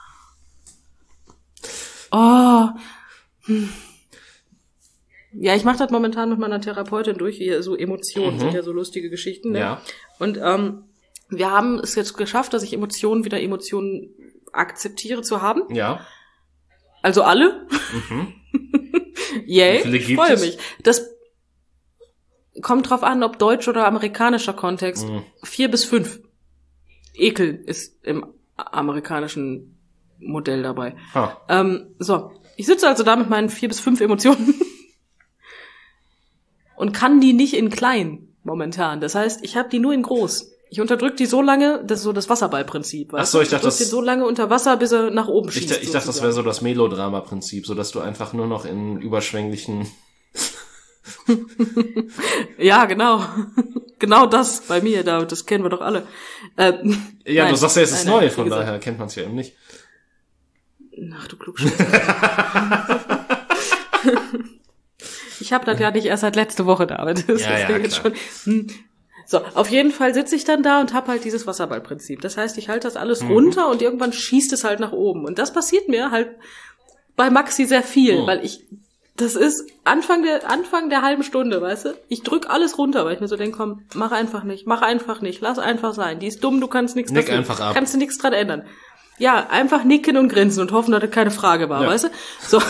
Oh. Hm. Ja, ich mache das momentan mit meiner Therapeutin durch, hier so Emotionen, mhm. sind ja so lustige Geschichten. Ne? Ja. Und ähm, wir haben es jetzt geschafft, dass ich Emotionen wieder Emotionen akzeptiere zu haben. Ja. Also alle. Mhm. Yay, yeah, ich freue mich. Das kommt drauf an, ob deutsch oder amerikanischer Kontext. Mhm. Vier bis fünf. Ekel ist im amerikanischen Modell dabei. Ah. Ähm, so, ich sitze also da mit meinen vier bis fünf Emotionen und kann die nicht in klein momentan. Das heißt, ich habe die nur in groß. Ich unterdrück die so lange, das ist so das Wasserballprinzip. Ach so, ich dachte, das das so lange unter Wasser, bis er nach oben schießt. Ich, ich dachte, das wäre so das Melodrama-Prinzip, so dass du einfach nur noch in überschwänglichen. Ja, genau, genau das bei mir. Da, das kennen wir doch alle. Ähm, ja, nein, du sagst ja, es ist nein, neu, nein, von daher kennt man es ja eben nicht. Ach du Klugscheißer. Ich habe das ja nicht erst seit letzte Woche da, aber das ja, ist ja, jetzt schon. Hm. So, auf jeden Fall sitze ich dann da und habe halt dieses Wasserballprinzip. Das heißt, ich halte das alles mhm. runter und irgendwann schießt es halt nach oben. Und das passiert mir halt bei Maxi sehr viel, mhm. weil ich, das ist Anfang der Anfang der halben Stunde, weißt du? Ich drück alles runter, weil ich mir so denke, komm, mach einfach nicht, mach einfach nicht, lass einfach sein. Die ist dumm, du kannst nichts Nick einfach ab. Kannst du nichts dran ändern. Ja, einfach nicken und grinsen und hoffen, dass das keine Frage war, ja. weißt du? So.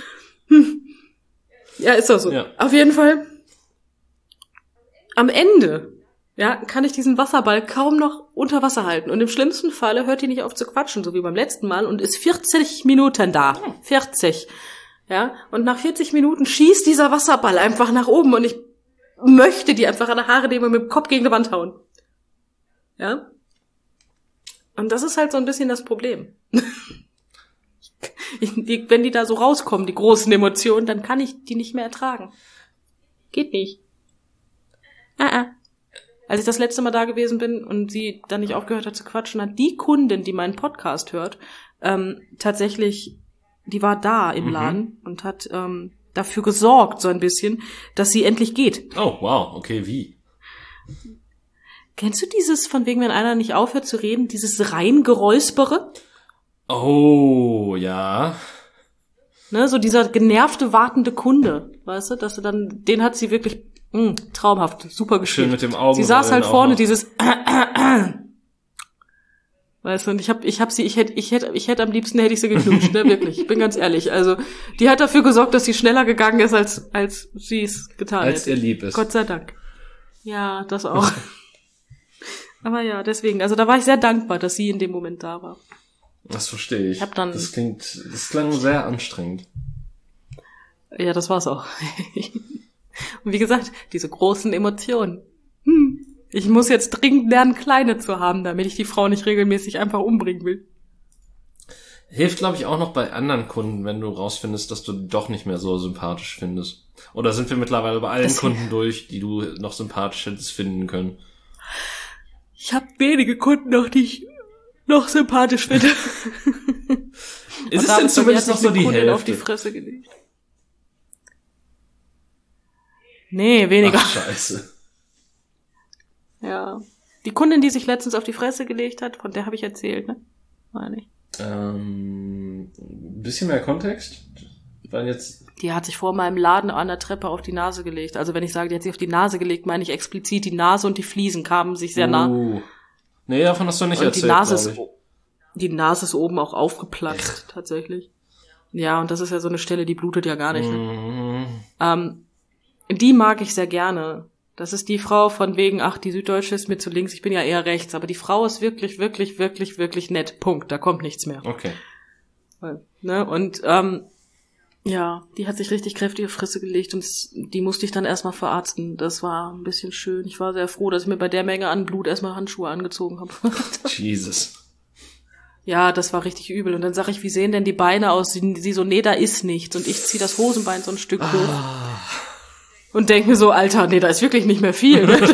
Ja, ist doch so. Ja. Auf jeden Fall. Am Ende, ja, kann ich diesen Wasserball kaum noch unter Wasser halten. Und im schlimmsten Falle hört die nicht auf zu quatschen, so wie beim letzten Mal, und ist vierzig Minuten da. vierzig. Ja, und nach vierzig Minuten schießt dieser Wasserball einfach nach oben und ich möchte die einfach an der Haare nehmen und mit dem Kopf gegen die Wand hauen. Ja? Und das ist halt so ein bisschen das Problem. Ich, die, wenn die da so rauskommen, die großen Emotionen, dann kann ich die nicht mehr ertragen. Geht nicht. Ah, ah. Als ich das letzte Mal da gewesen bin und sie dann nicht aufgehört hat zu quatschen, hat die Kundin, die meinen Podcast hört, ähm, tatsächlich, die war da im mhm. Laden und hat ähm, dafür gesorgt, so ein bisschen, dass sie endlich geht. Oh, wow, okay, wie? Kennst du dieses, von wegen, wenn einer nicht aufhört zu reden, dieses Reingeräuspere? Oh, ja. Ne, so dieser genervte, wartende Kunde, weißt du, dass du dann, den hat sie wirklich mh, traumhaft, super gespielt. Schön mit dem Augen. Sie saß halt vorne, dieses weißt du, und ich hab, ich hab sie, ich hätte, ich hätte, ich hätte am liebsten hätte ich sie geknutscht, ne, wirklich, ich bin ganz ehrlich. Also, die hat dafür gesorgt, dass sie schneller gegangen ist, als, als sie es getan hat. Als ihr lieb ist. Gott sei Dank. Ja, das auch. Aber ja, deswegen, also da war ich sehr dankbar, dass sie in dem Moment da war. Das verstehe ich. ich hab dann, das klingt, das klang sehr anstrengend. Ja, das war's auch. Und wie gesagt, diese großen Emotionen. Hm. Ich muss jetzt dringend lernen, kleine zu haben, damit ich die Frau nicht regelmäßig einfach umbringen will. Hilft, glaube ich, auch noch bei anderen Kunden, wenn du rausfindest, dass du doch nicht mehr so sympathisch findest. Oder sind wir mittlerweile bei allen das Kunden durch, die du noch sympathisch hättest finden können? Ich habe wenige Kunden noch, die ich noch sympathisch finde. Ist es denn zumindest noch so die Kundin Hälfte? Auf die Fresse gelegt. Nee, weniger. Ach, scheiße. Ja. Die Kundin, die sich letztens auf die Fresse gelegt hat, von der habe ich erzählt, ne? Meine ich. Ähm, ein bisschen mehr Kontext? Weil jetzt... Die hat sich vor meinem Laden an der Treppe auf die Nase gelegt. Also wenn ich sage, die hat sich auf die Nase gelegt, meine ich explizit, die Nase und die Fliesen kamen sich sehr nah. Uh. Nee, davon hast du nicht und erzählt, die Nase ist, die Nase ist oben auch aufgeplatzt, Echt? tatsächlich. Ja, und das ist ja so eine Stelle, die blutet ja gar nicht. Ne? Mhm. Ähm, die mag ich sehr gerne. Das ist die Frau von wegen, ach, die Süddeutsche ist mir zu links, ich bin ja eher rechts. Aber die Frau ist wirklich, wirklich, wirklich, wirklich nett. Punkt. Da kommt nichts mehr. Okay. Ne? Und ähm, ja, die hat sich richtig kräftige Frisse gelegt und die musste ich dann erstmal verarzten. Das war ein bisschen schön. Ich war sehr froh, dass ich mir bei der Menge an Blut erstmal Handschuhe angezogen habe. Jesus. Ja, das war richtig übel. Und dann sag ich, wie sehen denn die Beine aus? Sie, sie so, nee, da ist nichts. Und ich zieh das Hosenbein so ein Stück hoch. Ah. Und denk mir so, Alter, nee, da ist wirklich nicht mehr viel. Ne?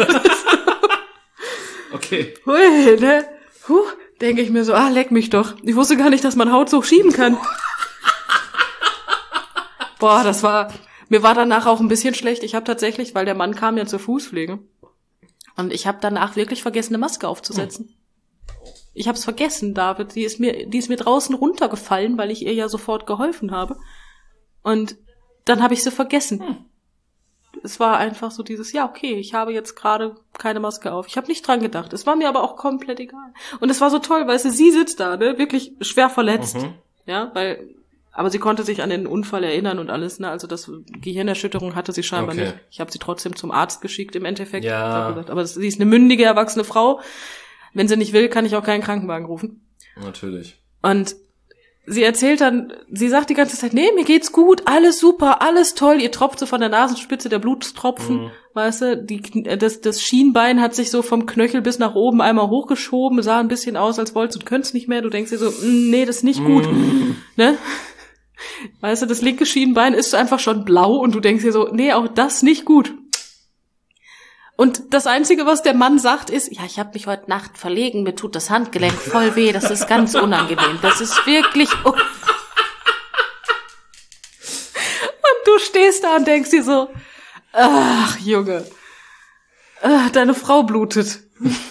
Okay. Hui, ne? Huh, denke ich mir so, ah, leck mich doch. Ich wusste gar nicht, dass man Haut so schieben kann. Boah, das war, Mir war danach auch ein bisschen schlecht. Ich habe tatsächlich, weil der Mann kam ja zur Fußpflege, und ich habe danach wirklich vergessen, eine Maske aufzusetzen. Hm. Ich habe es vergessen, David. Die ist mir, die ist mir draußen runtergefallen, weil ich ihr ja sofort geholfen habe. Und dann habe ich sie vergessen. Hm. Es war einfach so dieses, ja, okay, ich habe jetzt gerade keine Maske auf. Ich habe nicht dran gedacht. Es war mir aber auch komplett egal. Und es war so toll, weißt du, sie sitzt da, ne, wirklich schwer verletzt. Mhm. Ja, weil, aber sie konnte sich an den Unfall erinnern und alles, ne, also das Gehirnerschütterung hatte sie scheinbar okay. nicht. Ich habe sie trotzdem zum Arzt geschickt im Endeffekt. Ja. Gesagt, aber sie ist eine mündige, erwachsene Frau. Wenn sie nicht will, kann ich auch keinen Krankenwagen rufen. Natürlich. Und sie erzählt dann, sie sagt die ganze Zeit, nee, mir geht's gut, alles super, alles toll. Ihr tropft so von der Nasenspitze der Blutstropfen, mhm. weißt du, die, das, das Schienbein hat sich so vom Knöchel bis nach oben einmal hochgeschoben, sah ein bisschen aus, als wolltest du, könntest nicht mehr. Du denkst dir so, nee, das ist nicht gut, mhm. ne? Weißt du, das linke Schienbein ist einfach schon blau und du denkst dir so, nee, auch das nicht gut. Und das Einzige, was der Mann sagt, ist, ja, ich habe mich heute Nacht verlegen, mir tut das Handgelenk voll weh, das ist ganz unangenehm. Das ist wirklich... Un- und du stehst da und denkst dir so, ach, Junge, ach, deine Frau blutet.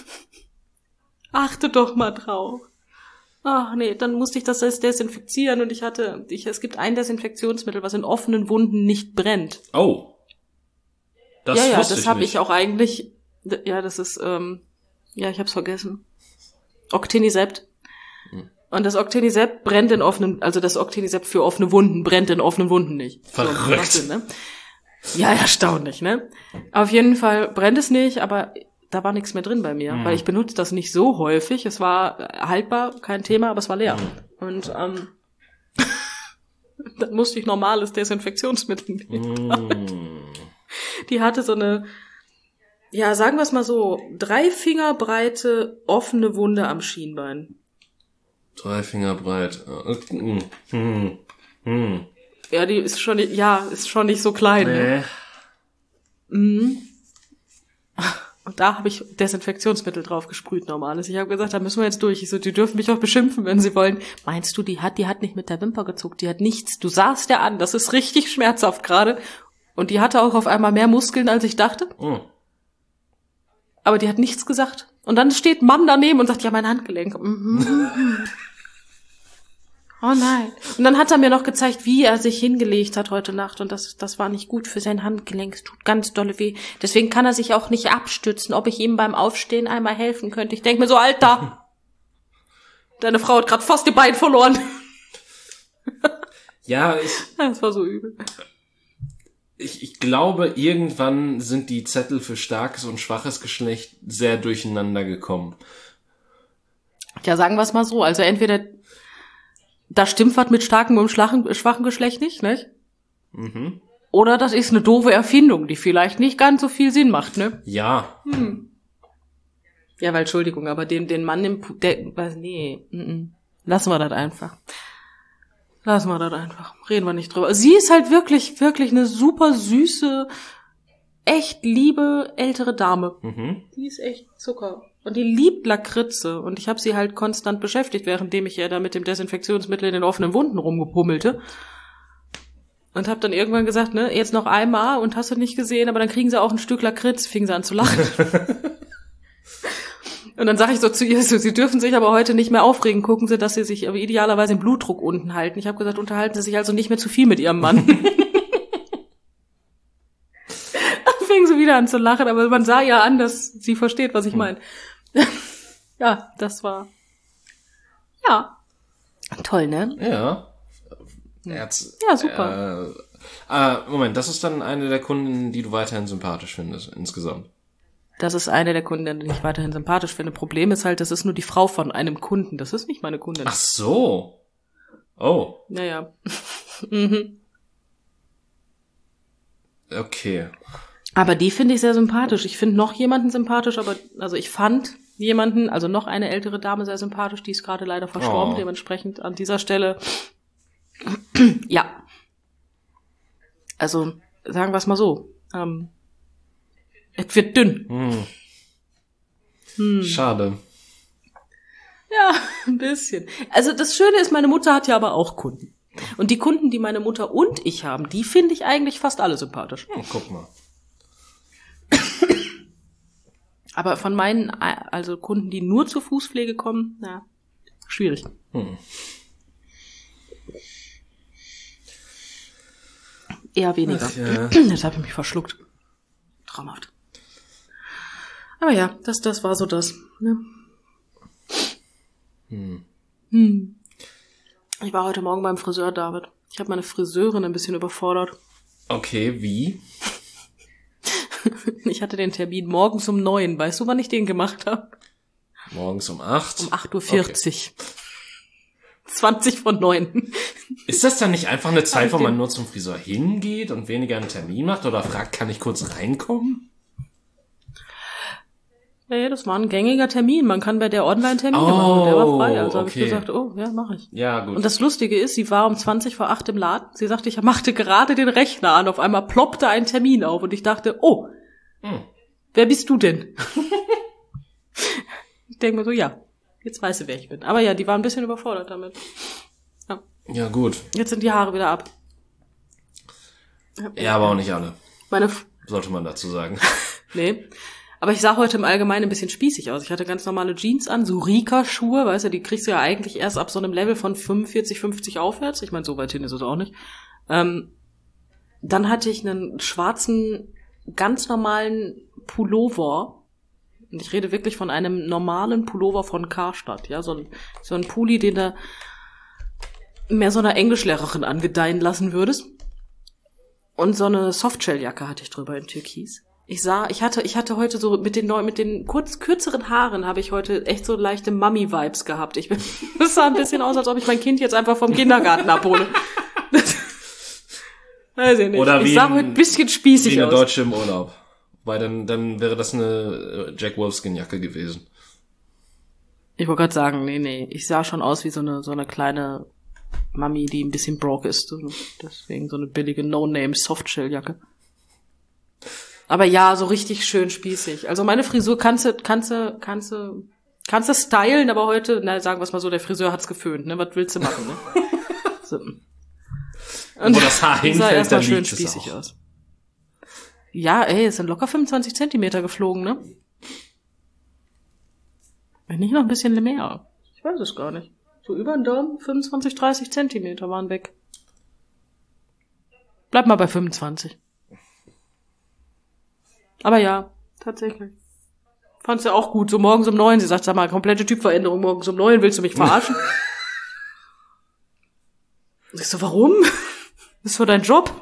Achte doch mal drauf. Ach nee, dann musste ich das desinfizieren und ich hatte, ich, es gibt ein Desinfektionsmittel, was in offenen Wunden nicht brennt. Oh. Das ja, ja, wusste das ich habe nicht. ich auch eigentlich, ja, das ist, ähm, ja, ich hab's vergessen. Octinisept. Hm. Und das Octinisept brennt in offenen, also das Octinisept für offene Wunden brennt in offenen Wunden nicht. Verrückt. So, ne? Ja, erstaunlich, ne? Auf jeden Fall brennt es nicht, aber da war nichts mehr drin bei mir, hm. weil ich benutze das nicht so häufig. Es war haltbar, kein Thema, aber es war leer. Hm. Und ähm, dann musste ich normales Desinfektionsmittel nehmen. Hm. Die hatte so eine, ja, sagen wir es mal so, drei Finger breite offene Wunde am Schienbein. Drei Finger breit. Hm. Hm. Hm. Ja, die ist schon, ja, ist schon nicht so klein. Nee. Ne? Mhm. Und da habe ich Desinfektionsmittel drauf gesprüht, normales. Ich habe gesagt, da müssen wir jetzt durch. Ich so, die dürfen mich auch beschimpfen, wenn sie wollen. Meinst du, die hat, die hat nicht mit der Wimper gezuckt, die hat nichts. Du sahst ja an, das ist richtig schmerzhaft gerade. Und die hatte auch auf einmal mehr Muskeln, als ich dachte. Oh. Aber die hat nichts gesagt. Und dann steht Mann daneben und sagt, ja, mein Handgelenk. Mhm. Oh nein. Und dann hat er mir noch gezeigt, wie er sich hingelegt hat heute Nacht. Und das, das war nicht gut für sein Handgelenk. Es tut ganz dolle weh. Deswegen kann er sich auch nicht abstützen, ob ich ihm beim Aufstehen einmal helfen könnte. Ich denke mir so, Alter, deine Frau hat gerade fast ihr Bein verloren. Ja, ich... Das war so übel. Ich, ich glaube, irgendwann sind die Zettel für starkes und schwaches Geschlecht sehr durcheinander gekommen. Ja, sagen wir es mal so. Also entweder da stimmt was mit starkem und schwachen, schwachen Geschlecht nicht, nicht? Mhm. Oder das ist eine doofe Erfindung, die vielleicht nicht ganz so viel Sinn macht, ne? Ja. Hm. Ja, weil, Entschuldigung, aber den, den Mann im... Pu- der, was, nee, n-n. Lassen wir das einfach. Lassen wir das einfach. Reden wir nicht drüber. Sie ist halt wirklich, wirklich eine super süße, echt liebe ältere Dame. Mhm. Die ist echt Zucker. Und die liebt Lakritze. Und ich habe sie halt konstant beschäftigt, währenddem ich ja da mit dem Desinfektionsmittel in den offenen Wunden rumgepummelte. Und habe dann irgendwann gesagt, ne, jetzt noch einmal und hast du nicht gesehen, aber dann kriegen sie auch ein Stück Lakritz. Fing sie an zu lachen. Und dann sage ich so zu ihr, so, sie dürfen sich aber heute nicht mehr aufregen. Gucken Sie, dass Sie sich aber idealerweise den Blutdruck unten halten. Ich habe gesagt, unterhalten Sie sich also nicht mehr zu viel mit Ihrem Mann. Dann fing sie wieder an zu lachen, aber man sah ja an, dass sie versteht, was ich meine. Ja, das war... Ja. Toll, ne? Ja. Herz, ja, super. Äh, äh, Moment, das ist dann eine der Kunden, die du weiterhin sympathisch findest, insgesamt. Das ist eine der Kunden, die ich weiterhin sympathisch finde. Problem ist halt, das ist nur die Frau von einem Kunden. Das ist nicht meine Kundin. Ach so. Oh. Naja. Mhm. Okay. Aber die finde ich sehr sympathisch. Ich finde noch jemanden sympathisch, aber also ich fand jemanden, also noch eine ältere Dame sehr sympathisch, die ist gerade leider verstorben, oh. Dementsprechend an dieser Stelle. Ja. Also, sagen wir es mal so. Ähm, es wird dünn. Hm. Hm. Schade. Ja, ein bisschen. Also das Schöne ist, meine Mutter hat ja aber auch Kunden. Und die Kunden, die meine Mutter und ich haben, die finde ich eigentlich fast alle sympathisch. Hm, guck mal. Aber von meinen, also Kunden, die nur zur Fußpflege kommen, na, schwierig. Hm. Eher weniger. Ach, ja. Jetzt habe ich mich verschluckt. Traumhaft. Aber ja, das, das war so das. Ne? Hm. Hm. Ich war heute Morgen beim Friseur, David. Ich habe meine Friseurin ein bisschen überfordert. Okay, wie? Ich hatte den Termin morgens um neun. Weißt du, wann ich den gemacht habe? Morgens um acht? Um acht Uhr vierzig. Okay. zwanzig von neun. Ist das dann nicht einfach eine Zeit, wo man nur zum Friseur hingeht und weniger einen Termin macht oder fragt, kann ich kurz reinkommen? Nee, das war ein gängiger Termin. Man kann bei der Online-Termine oh, machen. Der war frei. Also okay. Habe ich gesagt, oh, ja, mache ich. Ja, gut. Und das Lustige ist, sie war um zwanzig vor acht im Laden. Sie sagte, ich machte gerade den Rechner an. Auf einmal ploppte ein Termin auf. Und ich dachte, oh, hm. wer bist du denn? Ich denke mir so, ja, jetzt weiß sie, wer ich bin. Aber ja, die war ein bisschen überfordert damit. Ja, ja gut. Jetzt sind die Haare wieder ab. Ja, aber auch nicht alle. Meine F- Sollte man dazu sagen. Nee. Aber ich sah heute im Allgemeinen ein bisschen spießig aus. Ich hatte ganz normale Jeans an, so Rika-Schuhe, weißt du, die kriegst du ja eigentlich erst ab so einem Level von fünfundvierzig, fünfzig aufwärts. Ich meine, so weit hin ist es auch nicht. Ähm, dann hatte ich einen schwarzen, ganz normalen Pullover. Und ich rede wirklich von einem normalen Pullover von Karstadt. Ja, so ein, so ein Pulli, den du mehr so einer Englischlehrerin angedeihen lassen würdest. Und so eine Softshelljacke hatte ich drüber in Türkis. Ich sah, ich hatte, ich hatte heute so mit den neu, mit den kurz kürzeren Haaren habe ich heute echt so leichte Mummy-Vibes gehabt. Ich bin, das sah ein bisschen aus, als ob ich mein Kind jetzt einfach vom Kindergarten abhole. Weiß ich nicht. Oder ich wie sah heute ein bisschen spießig aus. Wie eine Deutsche im Urlaub. Weil dann, dann wäre das eine Jack Wolfskin-Jacke gewesen. Ich wollte gerade sagen, nee, nee. Ich sah schon aus wie so eine, so eine kleine Mami, die ein bisschen broke ist. Deswegen so eine billige No-Name-Softshell-Jacke. Aber ja, so richtig schön spießig. Also meine Frisur kannst du, kannst du, kannst du, kannst du stylen, aber heute, na, sagen wir es mal so, der Friseur hat's geföhnt, ne? Was willst du machen, ne? So. Und wo das Haar hinfällt, dann schön liegt spießig es auch. aus. Ja, ey, es sind locker fünfundzwanzig Zentimeter geflogen, ne? Wenn nicht noch ein bisschen mehr. Ich weiß es gar nicht. So über den Daumen, fünfundzwanzig, dreißig Zentimeter waren weg. Bleib mal bei fünfundzwanzig. Aber ja, tatsächlich. Fand's ja auch gut. So morgens um neun. Sie sagt, sag mal, komplette Typveränderung morgens um neun. Willst du mich verarschen? Ich so, warum? Das ist so dein Job.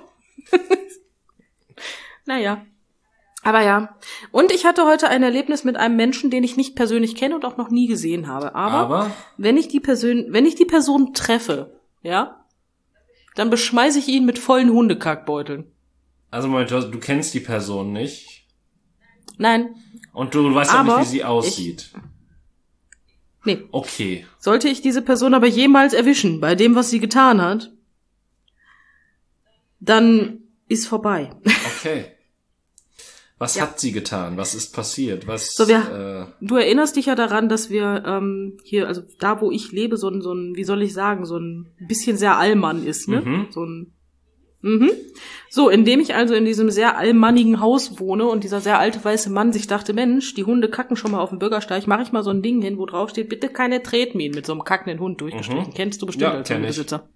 Naja. Aber ja. Und ich hatte heute ein Erlebnis mit einem Menschen, den ich nicht persönlich kenne und auch noch nie gesehen habe. Aber, Aber? wenn ich die Person, wenn ich die Person treffe, ja, dann beschmeiße ich ihn mit vollen Hundekackbeuteln. Also Moment, du, du kennst die Person nicht? Nein. Und du weißt auch nicht, wie sie aussieht? Ich, nee. Okay. Sollte ich diese Person aber jemals erwischen, bei dem, was sie getan hat, dann ist vorbei. Okay. Was ja. hat sie getan? Was ist passiert? Was? So, wir, äh, du erinnerst dich ja daran, dass wir ähm, hier, also da, wo ich lebe, so ein, so ein, wie soll ich sagen, so ein bisschen sehr Allmann ist, ne? Mhm. So ein Mhm. So, indem ich also in diesem sehr allmannigen Haus wohne und dieser sehr alte weiße Mann sich dachte, Mensch, die Hunde kacken schon mal auf dem Bürgersteig, mache ich mal so ein Ding hin, wo drauf steht, bitte keine Tretminen, mit so einem kackenden Hund durchgestrichen. Mhm. Kennst du bestimmt ja, als kenn Hundebesitzer.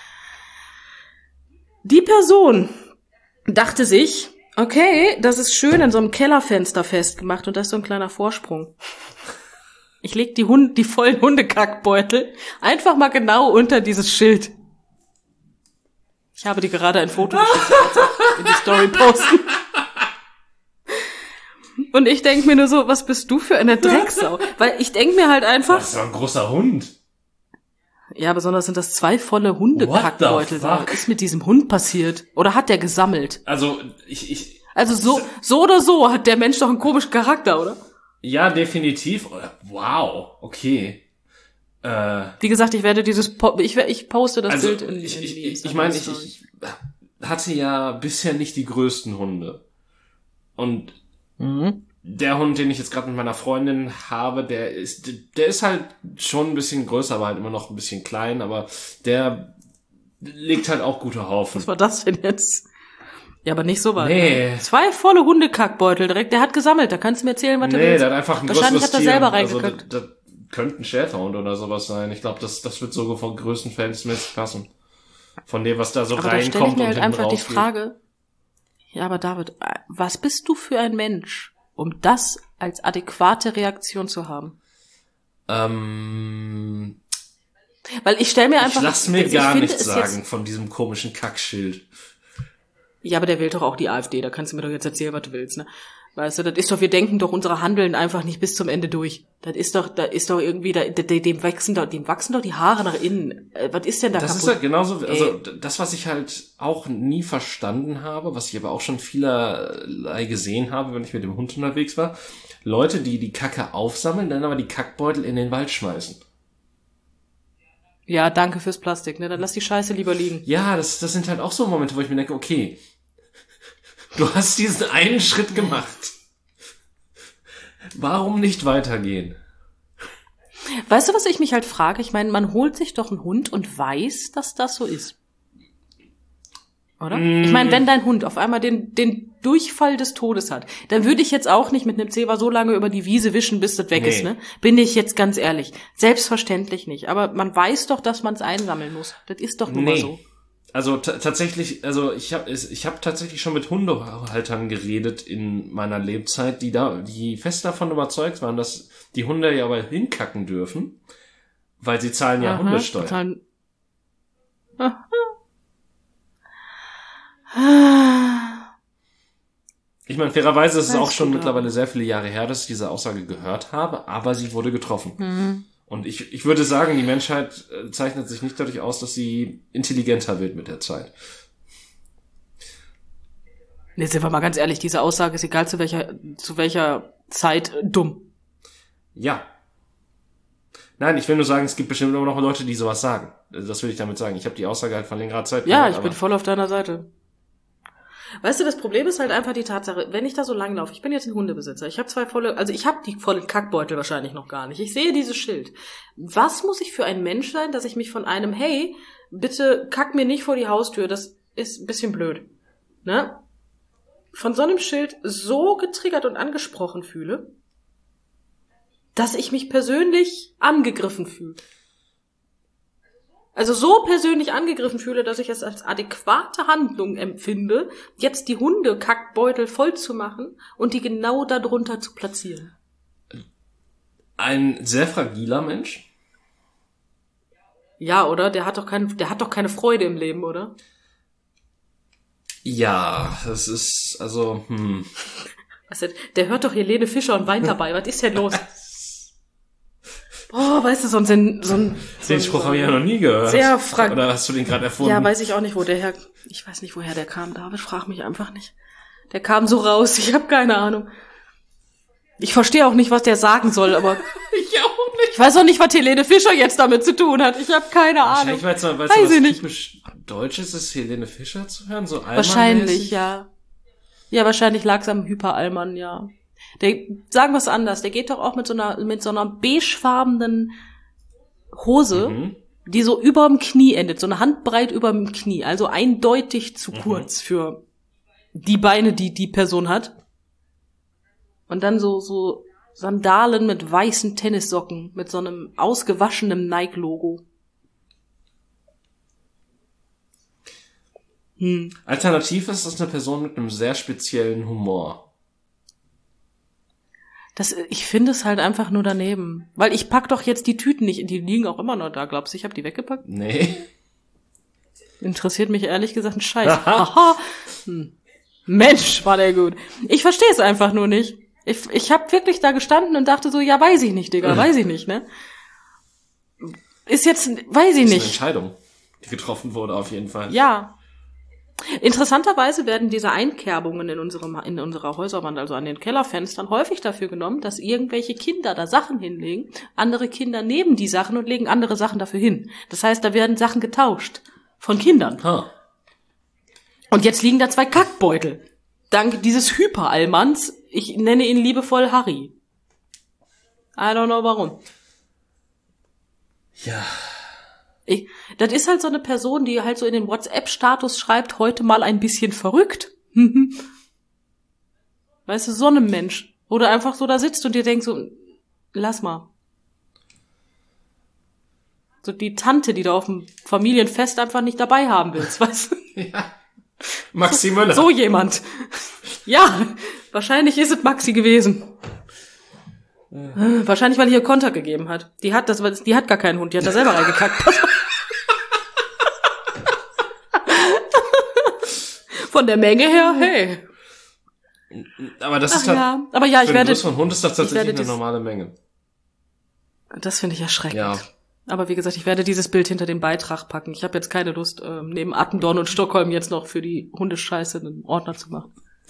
Die Person dachte sich, okay, das ist schön in so einem Kellerfenster festgemacht und da ist so ein kleiner Vorsprung. Ich leg die Hunde, die vollen Hundekackbeutel einfach mal genau unter dieses Schild. Ich habe dir gerade ein Foto geschickt, in die Story posten. Und ich denk mir nur so, was bist du für eine Drecksau? Weil ich denk mir halt einfach... Das ist doch ein großer Hund. Ja, besonders sind das zwei volle Hundekackbeutel. Was ist mit diesem Hund passiert? Oder hat der gesammelt? Also, ich... ich also so, so oder so hat der Mensch doch einen komischen Charakter, oder? Ja, definitiv. Wow, okay. Wie gesagt, ich werde dieses, po- ich, ich poste das also Bild in, ich, in ich, die ich, ich meine, ich, ich hatte ja bisher nicht die größten Hunde. Und mhm. der Hund, den ich jetzt gerade mit meiner Freundin habe, der ist, der ist halt schon ein bisschen größer, aber halt immer noch ein bisschen klein, aber der legt halt auch gute Haufen. Was war das denn jetzt? Ja, aber nicht so weit. Nee. Ne? Zwei volle Hundekackbeutel direkt. Der hat gesammelt. Da kannst du mir erzählen, was nee, du willst. Nee, der hat einfach ein Wahrscheinlich größeres hat er selber Tier. reingekackt. Also, das, das könnte ein Schäferhund oder sowas sein. Ich glaube, das, das wird sogar von größten verhältnismäßig passen. Von dem, was da so aber reinkommt da stelle ich mir und halt hinten einfach die rausgeht. Frage, ja, aber David, was bist du für ein Mensch, um das als adäquate Reaktion zu haben? Ähm, Weil ich stelle mir einfach... ich lass mir gar finde, nichts es sagen jetzt, von diesem komischen Kackschild. ja, aber der wählt doch auch die AfD, da kannst du mir doch jetzt erzählen, was du willst, ne? Weißt du, das ist doch, wir denken doch unsere Handeln einfach nicht bis zum Ende durch. Das ist doch, da ist doch irgendwie, da, dem wachsen doch, dem wachsen doch die Haare nach innen. Äh, was ist denn da Das kaputt? ist halt genauso, also das, was ich halt auch nie verstanden habe, was ich aber auch schon vielerlei gesehen habe, wenn ich mit dem Hund unterwegs war, Leute, die die Kacke aufsammeln, dann aber die Kackbeutel in den Wald schmeißen. Ja, danke fürs Plastik, ne? Dann lass die Scheiße lieber liegen. Ja, das, das sind halt auch so Momente, wo ich mir denke, okay, du hast diesen einen Schritt gemacht. Warum nicht weitergehen? Weißt du, was ich mich halt frage? Ich meine, man holt sich doch einen Hund und weiß, dass das so ist. Oder? Mm. Ich meine, wenn dein Hund auf einmal den, den Durchfall des Todes hat, dann würde ich jetzt auch nicht mit einem Zewa so lange über die Wiese wischen, bis das weg nee. ist, ne? Bin ich jetzt ganz ehrlich. Selbstverständlich nicht. Aber man weiß doch, dass man es einsammeln muss. Das ist doch nun nee. mal so. Also t- tatsächlich, also ich habe ich hab tatsächlich schon mit Hundehaltern geredet in meiner Lebzeit, die da, die fest davon überzeugt waren, dass die Hunde ja aber hinkacken dürfen, weil sie zahlen ja Aha, Hundesteuer. Zahlen... Ich meine, fairerweise ist es auch schon mittlerweile sehr viele Jahre her, dass ich diese Aussage gehört habe, aber sie wurde getroffen. Mhm. Und ich, ich würde sagen, die Menschheit zeichnet sich nicht dadurch aus, dass sie intelligenter wird mit der Zeit. Jetzt sind wir mal ganz ehrlich, diese Aussage ist egal zu welcher, zu welcher Zeit dumm. Ja. Nein, ich will nur sagen, es gibt bestimmt immer noch Leute, die sowas sagen. Das will ich damit sagen. Ich habe die Aussage halt von längerer Zeit gehört. Ja, ich bin voll auf deiner Seite. Weißt du, das Problem ist halt einfach die Tatsache, wenn ich da so lang laufe, ich bin jetzt ein Hundebesitzer, ich habe zwei volle, also ich habe die vollen Kackbeutel wahrscheinlich noch gar nicht. Ich sehe dieses Schild. Was muss ich für ein Mensch sein, dass ich mich von einem, hey, bitte kack mir nicht vor die Haustür, das ist ein bisschen blöd, ne? Von so einem Schild so getriggert und angesprochen fühle, dass ich mich persönlich angegriffen fühle. Also so persönlich angegriffen fühle, dass ich es als adäquate Handlung empfinde, jetzt die Hundekackbeutel voll zu machen und die genau darunter zu platzieren. Ein sehr fragiler Mensch? Ja, oder? Der hat doch kein, der hat doch keine Freude im Leben, oder? Ja, das ist, also, hm. Was denn? Der hört doch Helene Fischer und weint dabei. Was ist denn los? Boah, weißt du, so ein... So ein so den ein, Spruch habe ich ja noch nie gehört. Sehr frag- Oder hast du den gerade erfunden? Ja, weiß ich auch nicht, wo der her... Ich weiß nicht, woher der kam, David. Frag mich einfach nicht. Der kam so raus. Ich habe keine Ahnung. Ich verstehe auch nicht, was der sagen soll, aber... ich auch nicht. Ich weiß auch nicht, was Helene Fischer jetzt damit zu tun hat. Ich habe keine Ahnung. Wahrscheinlich, weil es weiß was typisch Deutsches ist, Helene Fischer zu hören, so Allmann-mäßig. Wahrscheinlich, ja. Ja, wahrscheinlich lag's am Hyper-Allmann, ja. Der, sagen wir es anders, der geht doch auch mit so einer, mit so einer beigefarbenen Hose, mhm. die so überm Knie endet, so eine Handbreit überm Knie, also eindeutig zu mhm. kurz für die Beine, die die Person hat. Und dann so, so Sandalen mit weißen Tennissocken, mit so einem ausgewaschenen Nike-Logo. Hm. Alternativ ist das eine Person mit einem sehr speziellen Humor. Das, ich finde es halt einfach nur daneben. Weil ich pack doch jetzt die Tüten nicht, die liegen auch immer noch da. Glaubst du, ich habe die weggepackt? Nee. Interessiert mich ehrlich gesagt ein Scheiß. Aha. Hm. Mensch, war der gut. Ich verstehe es einfach nur nicht. Ich, ich habe wirklich da gestanden und dachte so, ja, weiß ich nicht, Digga, weiß ich nicht, ne? Ist jetzt, weiß ich nicht. Das ist eine Entscheidung, die getroffen wurde auf jeden Fall. Ja. Interessanterweise werden diese Einkerbungen in unserem, in unserer Häuserwand, also an den Kellerfenstern, häufig dafür genommen, dass irgendwelche Kinder da Sachen hinlegen, andere Kinder nehmen die Sachen und legen andere Sachen dafür hin. Das heißt, da werden Sachen getauscht. Von Kindern. Huh. Und jetzt liegen da zwei Kackbeutel. Dank dieses Hyper-Allmanns, ich nenne ihn liebevoll Harry. I don't know warum. Ja. Ich, das ist halt so eine Person, die halt so in den WhatsApp-Status schreibt, heute mal ein bisschen verrückt. Weißt du, so ein Mensch. Wo du einfach so da sitzt und dir denkst so, lass mal. So die Tante, die du auf dem Familienfest einfach nicht dabei haben willst, weißt du? Ja. Maxi Möller. So jemand. Ja, wahrscheinlich ist es Maxi gewesen. Ja. Wahrscheinlich, weil ihr Konter gegeben hat. Die hat das, die hat gar keinen Hund, die hat da selber reingekackt. Von der Menge her, hey. Aber das Ach ist halt, ja. Aber ja, ich für werde, einen größeren Hund ist das tatsächlich eine dies, normale Menge. Das finde ich erschreckend. Ja. Aber wie gesagt, ich werde dieses Bild hinter den Beitrag packen. Ich habe jetzt keine Lust, ähm, neben Attendorn und Stockholm jetzt noch für die Hundescheiße einen Ordner zu machen.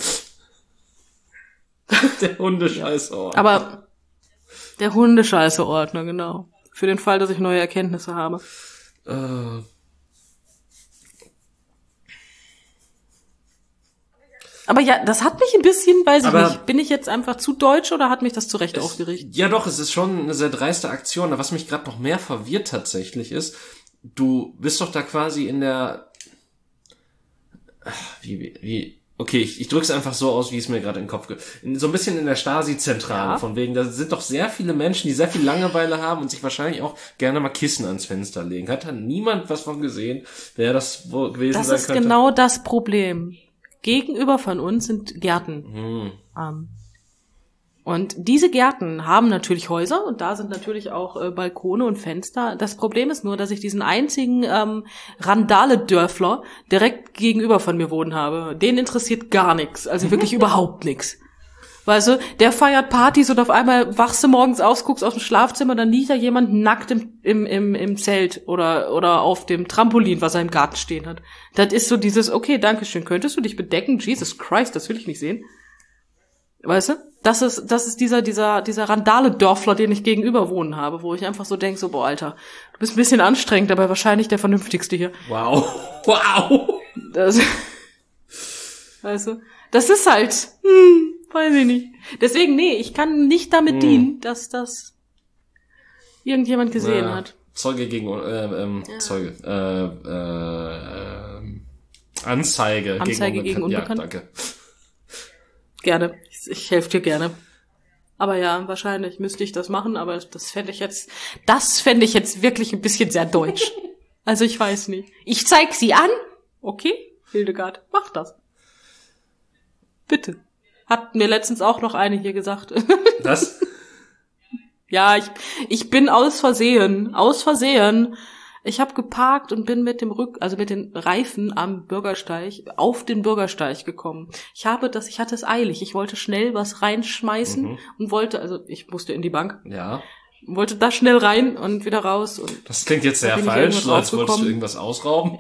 Der Hundescheiße-Ordner. Aber der Hundescheiße-Ordner, genau. Für den Fall, dass ich neue Erkenntnisse habe. Äh. Aber ja, das hat mich ein bisschen, weiß ich Aber nicht, bin ich jetzt einfach zu deutsch oder hat mich das zu Recht es, aufgeregt? Ja doch, es ist schon eine sehr dreiste Aktion. Was mich gerade noch mehr verwirrt tatsächlich ist, du bist doch da quasi in der... Wie, wie, wie okay, ich, ich drück's einfach so aus, wie es mir gerade in den Kopf geht. So ein bisschen in der Stasi-Zentrale, ja. Von wegen, da sind doch sehr viele Menschen, die sehr viel Langeweile haben und sich wahrscheinlich auch gerne mal Kissen ans Fenster legen. Hat da niemand was von gesehen, wer das wohl gewesen das sein ist könnte? Genau das Problem. Gegenüber von uns sind Gärten. Hm. Ähm, und diese Gärten haben natürlich Häuser und da sind natürlich auch äh, Balkone und Fenster. Das Problem ist nur, dass ich diesen einzigen ähm, Randale-Dörfler direkt gegenüber von mir wohnen habe. Den interessiert gar nichts, also wirklich überhaupt nichts. Weißt du, der feiert Partys und auf einmal wachst du morgens aus, guckst aus dem Schlafzimmer, dann liegt da jemand nackt im, im, im, im Zelt oder, oder auf dem Trampolin, was er im Garten stehen hat. Das ist so dieses, okay, dankeschön, könntest du dich bedecken? Jesus Christ, das will ich nicht sehen. Weißt du? Das ist, das ist dieser, dieser, dieser Randale-Dörfler, den ich gegenüber wohnen habe, wo ich einfach so denk, so, boah, Alter, du bist ein bisschen anstrengend, aber wahrscheinlich der vernünftigste hier. Wow. Wow. Das, weißt du? Das ist halt, hm, weiß ich nicht. Deswegen, nee, ich kann nicht damit hm. dienen, dass das irgendjemand gesehen naja, hat. Zeuge gegen, äh, ähm, ja. Zeuge, äh, äh, äh, Anzeige, Anzeige gegen Unbekannt. Ja, danke. Gerne. Ich, ich helfe dir gerne. Aber ja, wahrscheinlich müsste ich das machen, aber das fände ich jetzt, das fände ich jetzt wirklich ein bisschen sehr deutsch. Also ich weiß nicht. Ich zeig sie an. Okay, Hildegard, mach das. Bitte. Hat mir letztens auch noch eine hier gesagt. Was? Ja, ich, ich bin aus Versehen, aus Versehen. Ich habe geparkt und bin mit dem Rück, also mit den Reifen am Bürgersteig auf den Bürgersteig gekommen. Ich habe das, ich hatte es eilig. Ich wollte schnell was reinschmeißen mhm. und wollte, also ich musste in die Bank. Ja. Wollte da schnell rein und wieder raus. Und das klingt jetzt sehr falsch, so als wolltest du irgendwas ausrauben.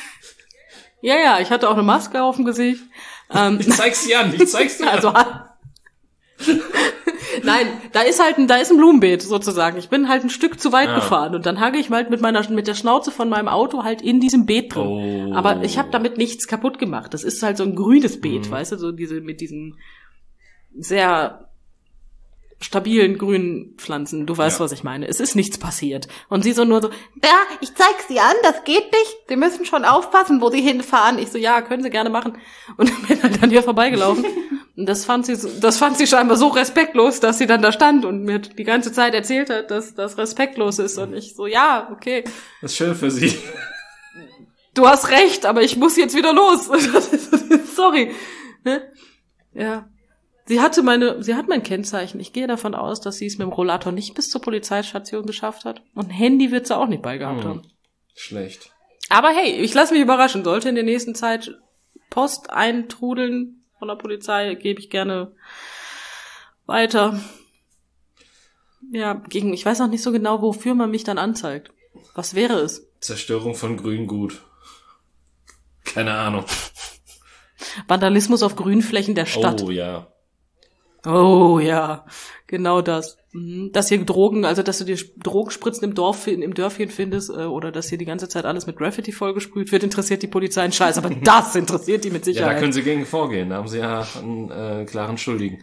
Ja, ja, ich hatte auch eine Maske auf dem Gesicht. Ähm, ich zeig's dir an, ich zeig's dir also, an. Nein, da ist halt ein, da ist ein Blumenbeet sozusagen. Ich bin halt ein Stück zu weit ah. gefahren und dann hage ich halt mit meiner, mit der Schnauze von meinem Auto halt in diesem Beet drin. Oh. Aber ich habe damit nichts kaputt gemacht. Das ist halt so ein grünes Beet, mhm. weißt du, so diese, mit diesen sehr stabilen grünen Pflanzen. Du weißt, ja. was ich meine. Es ist nichts passiert. Und sie so nur so, ja, ich zeig's dir an, das geht nicht. Sie müssen schon aufpassen, wo sie hinfahren. Ich so, ja, können Sie gerne machen. Und dann bin halt an ihr vorbeigelaufen. Und das fand sie, das fand sie scheinbar so respektlos, dass sie dann da stand und mir die ganze Zeit erzählt hat, dass das respektlos ist. Und ich so, ja, okay. Das ist schön für sie. Du hast recht, aber ich muss jetzt wieder los. Sorry. Ne? Ja. Sie hatte meine, sie hat mein Kennzeichen. Ich gehe davon aus, dass sie es mit dem Rollator nicht bis zur Polizeistation geschafft hat. Und ein Handy wird sie auch nicht beigehabt hm. haben. Schlecht. Aber hey, ich lasse mich überraschen. Sollte in der nächsten Zeit Post eintrudeln von der Polizei, gebe ich gerne weiter. Ja, gegen, ich weiß noch nicht so genau, wofür man mich dann anzeigt. Was wäre es? Zerstörung von Grüngut. Keine Ahnung. Vandalismus auf Grünflächen der Stadt. Oh ja. Oh ja, genau das. Dass hier Drogen, also dass du dir Drogenspritzen im Dorf, im Dörfchen findest, oder dass hier die ganze Zeit alles mit Graffiti vollgesprüht wird, interessiert die Polizei einen Scheiß. Aber das interessiert die mit Sicherheit. Ja, da können sie gegen vorgehen. Da haben sie ja einen äh, klaren Schuldigen.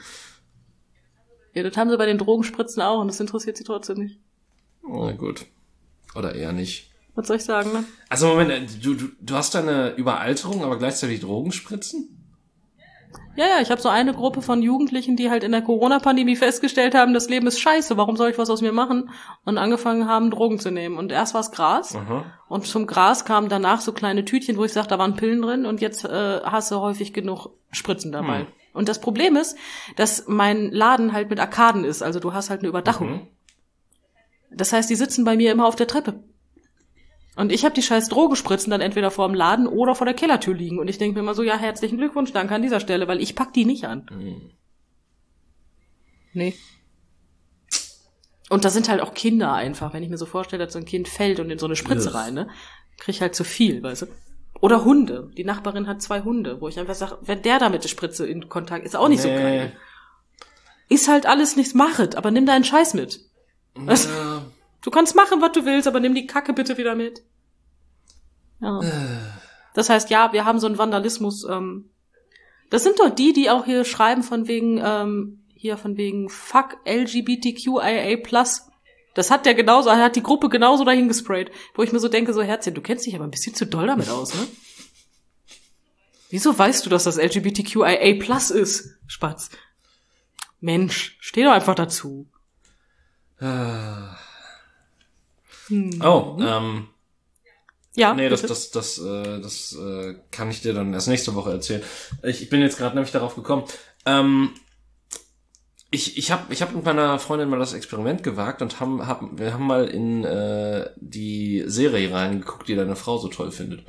Ja, das haben sie bei den Drogenspritzen auch und das interessiert sie trotzdem nicht. Na gut. Oder eher nicht. Was soll ich sagen, ne? Also Moment, du, du, du hast da eine Überalterung, aber gleichzeitig Drogenspritzen? Ja, ja, ich habe so eine Gruppe von Jugendlichen, die halt in der Corona-Pandemie festgestellt haben, das Leben ist scheiße, warum soll ich was aus mir machen? Und angefangen haben, Drogen zu nehmen. Und erst war es Gras. Aha. Und zum Gras kamen danach so kleine Tütchen, wo ich sage, da waren Pillen drin. Und jetzt äh, hast du häufig genug Spritzen dabei. Hm. Und das Problem ist, dass mein Laden halt mit Arkaden ist. Also du hast halt eine Überdachung. Mhm. Das heißt, die sitzen bei mir immer auf der Treppe. Und ich habe die scheiß Drogenspritzen dann entweder vor dem Laden oder vor der Kellertür liegen. Und ich denke mir immer so, ja, herzlichen Glückwunsch, danke an dieser Stelle, weil ich pack die nicht an. Mhm. Nee. Und da sind halt auch Kinder einfach. Wenn ich mir so vorstelle, dass so ein Kind fällt und in so eine Spritze rein, ne, krieg ich halt zu viel, weißt du. Oder Hunde. Die Nachbarin hat zwei Hunde, wo ich einfach sage, wenn der da mit der Spritze in Kontakt ist, auch nicht nee. so geil. Ist halt alles nichts machet, aber nimm deinen Scheiß mit. Ja. Du kannst machen, was du willst, aber nimm die Kacke bitte wieder mit. Ja. Das heißt, ja, wir haben so einen Vandalismus. Ähm, das sind doch die, die auch hier schreiben von wegen, ähm, hier von wegen Fuck L G B T Q I A plus. Das hat der genauso, hat die Gruppe genauso dahin gesprayt. Wo ich mir so denke, so Herzchen, du kennst dich aber ein bisschen zu doll damit aus, ne? Wieso weißt du, dass das L G B T Q I A plus ist, Spatz? Mensch, steh doch einfach dazu. Ah. Hm. Oh, ähm. Ja. Nee, das, das, das, äh, das äh, kann ich dir dann erst nächste Woche erzählen. Ich, ich bin jetzt gerade nämlich darauf gekommen. Ähm, ich ich habe ich hab mit meiner Freundin mal das Experiment gewagt und haben, haben wir haben mal in äh, die Serie reingeguckt, die deine Frau so toll findet.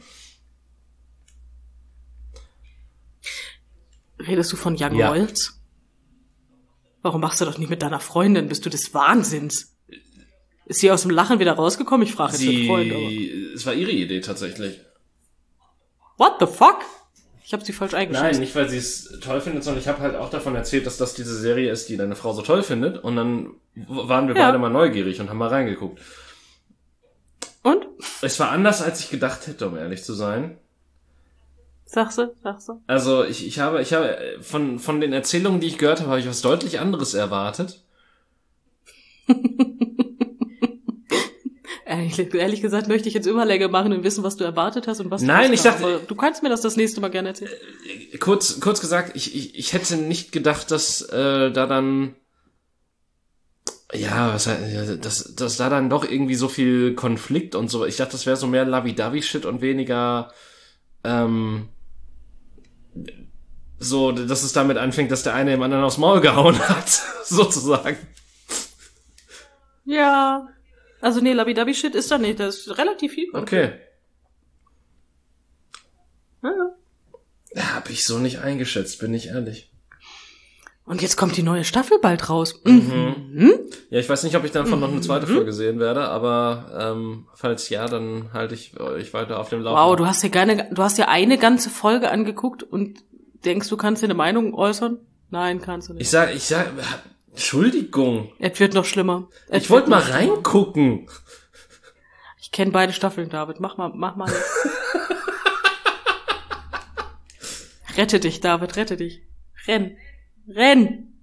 Redest du von Young ja. Royals? Warum machst du das nicht mit deiner Freundin? Bist du des Wahnsinns? Ist sie aus dem Lachen wieder rausgekommen? Ich frage jetzt sie, für Freund, aber... Es war ihre Idee tatsächlich. What the fuck? Ich habe sie falsch eingeschätzt. Nein, nicht weil sie es toll findet, sondern ich habe halt auch davon erzählt, dass das diese Serie ist, die deine Frau so toll findet. Und dann waren wir ja. beide mal neugierig und haben mal reingeguckt. Und? Es war anders, als ich gedacht hätte, um ehrlich zu sein. Sagst du, sagst du? Also ich, ich habe, ich habe von von den Erzählungen, die ich gehört habe, habe ich was deutlich anderes erwartet. Ehrlich, ehrlich gesagt möchte ich jetzt Überlänge machen und wissen, was du erwartet hast und was Nein, du ich dachte, aber du kannst mir das das nächste Mal gerne erzählen. Äh, kurz, kurz gesagt, ich, ich, ich hätte nicht gedacht, dass äh, da dann ja, was dass, dass da dann doch irgendwie so viel Konflikt und so. Ich dachte, das wäre so mehr Lovey-Dovey-Shit und weniger ähm, so, dass es damit anfängt, dass der eine dem anderen aufs Maul gehauen hat, sozusagen. Ja. Also nee, Lovey-Dovey-Shit ist da nicht. Das ist relativ viel. Okay. Ja. Ja, hab ich so nicht eingeschätzt, bin ich ehrlich. Und jetzt kommt die neue Staffel bald raus. Mhm. Mhm. Ja, ich weiß nicht, ob ich davon mhm. noch eine zweite Folge sehen werde, aber ähm, falls ja, dann halte ich euch weiter auf dem Laufenden. Wow, du hast dir gerne, du hast dir eine ganze Folge angeguckt und denkst, du kannst dir eine Meinung äußern? Nein, kannst du nicht. Ich sag, ich sag, Entschuldigung. Es wird noch schlimmer. Es ich wollte mal reingucken. Ich kenne beide Staffeln, David. Mach mal, mach mal. Rette dich, David, rette dich. Renn. Renn.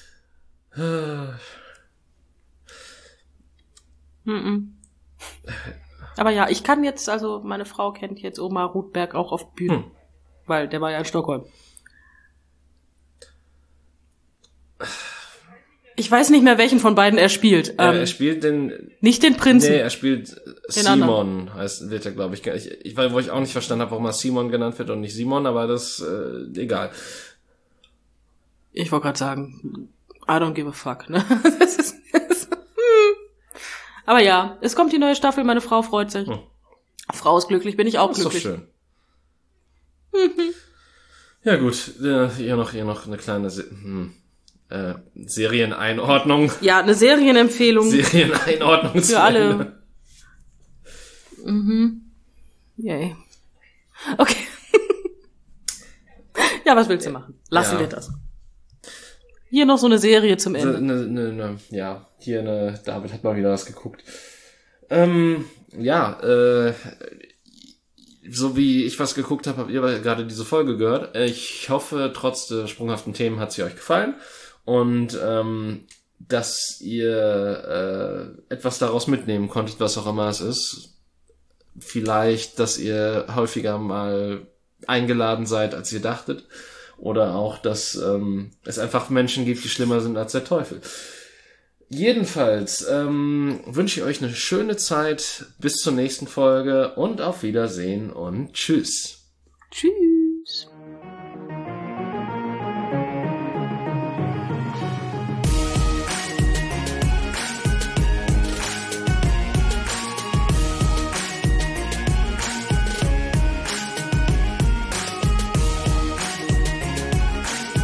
Mm-mm. Aber ja, ich kann jetzt, also meine Frau kennt jetzt Omar Rudberg auch auf Bühnen. Hm. Weil der war ja in Stockholm. Ich weiß nicht mehr, welchen von beiden er spielt. Ja, ähm, er spielt den... Nicht den Prinzen. Nee, er spielt Simon, heißt, wird er, glaube ich. Ich, ich weiß, wo ich auch nicht verstanden habe, warum er Simon genannt wird und nicht Simon, aber das, äh, egal. Ich wollte gerade sagen, I don't give a fuck, ne? Das ist, das, hm. Aber ja, es kommt die neue Staffel, meine Frau freut sich. Hm. Frau ist glücklich, bin ich auch das glücklich. Ist doch schön. Mhm. Ja gut, äh, hier noch, hier noch eine kleine... Se- hm. Äh, Serieneinordnung. Ja, eine Serienempfehlung. Serieneinordnung für alle. Mhm. Yay. Okay. Ja, was willst du machen? Lassen ja. wir das. Hier noch so eine Serie zum Ende. Ne, ne, ne, ja, hier eine, David hat mal wieder was geguckt. Ähm, ja, äh, so wie ich was geguckt habe, habt ihr gerade diese Folge gehört. Ich hoffe, trotz der sprunghaften Themen hat sie euch gefallen. Und ähm, dass ihr äh, etwas daraus mitnehmen konntet, was auch immer es ist. vielleicht, dass ihr häufiger mal eingeladen seid, als ihr dachtet. Oder auch, dass ähm, es einfach Menschen gibt, die schlimmer sind als der Teufel. Jedenfalls ähm, wünsche ich euch eine schöne Zeit. Bis zur nächsten Folge und auf Wiedersehen und tschüss. Tschüss.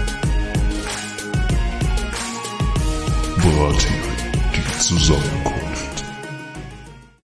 Brathering, die Zusammenkunft.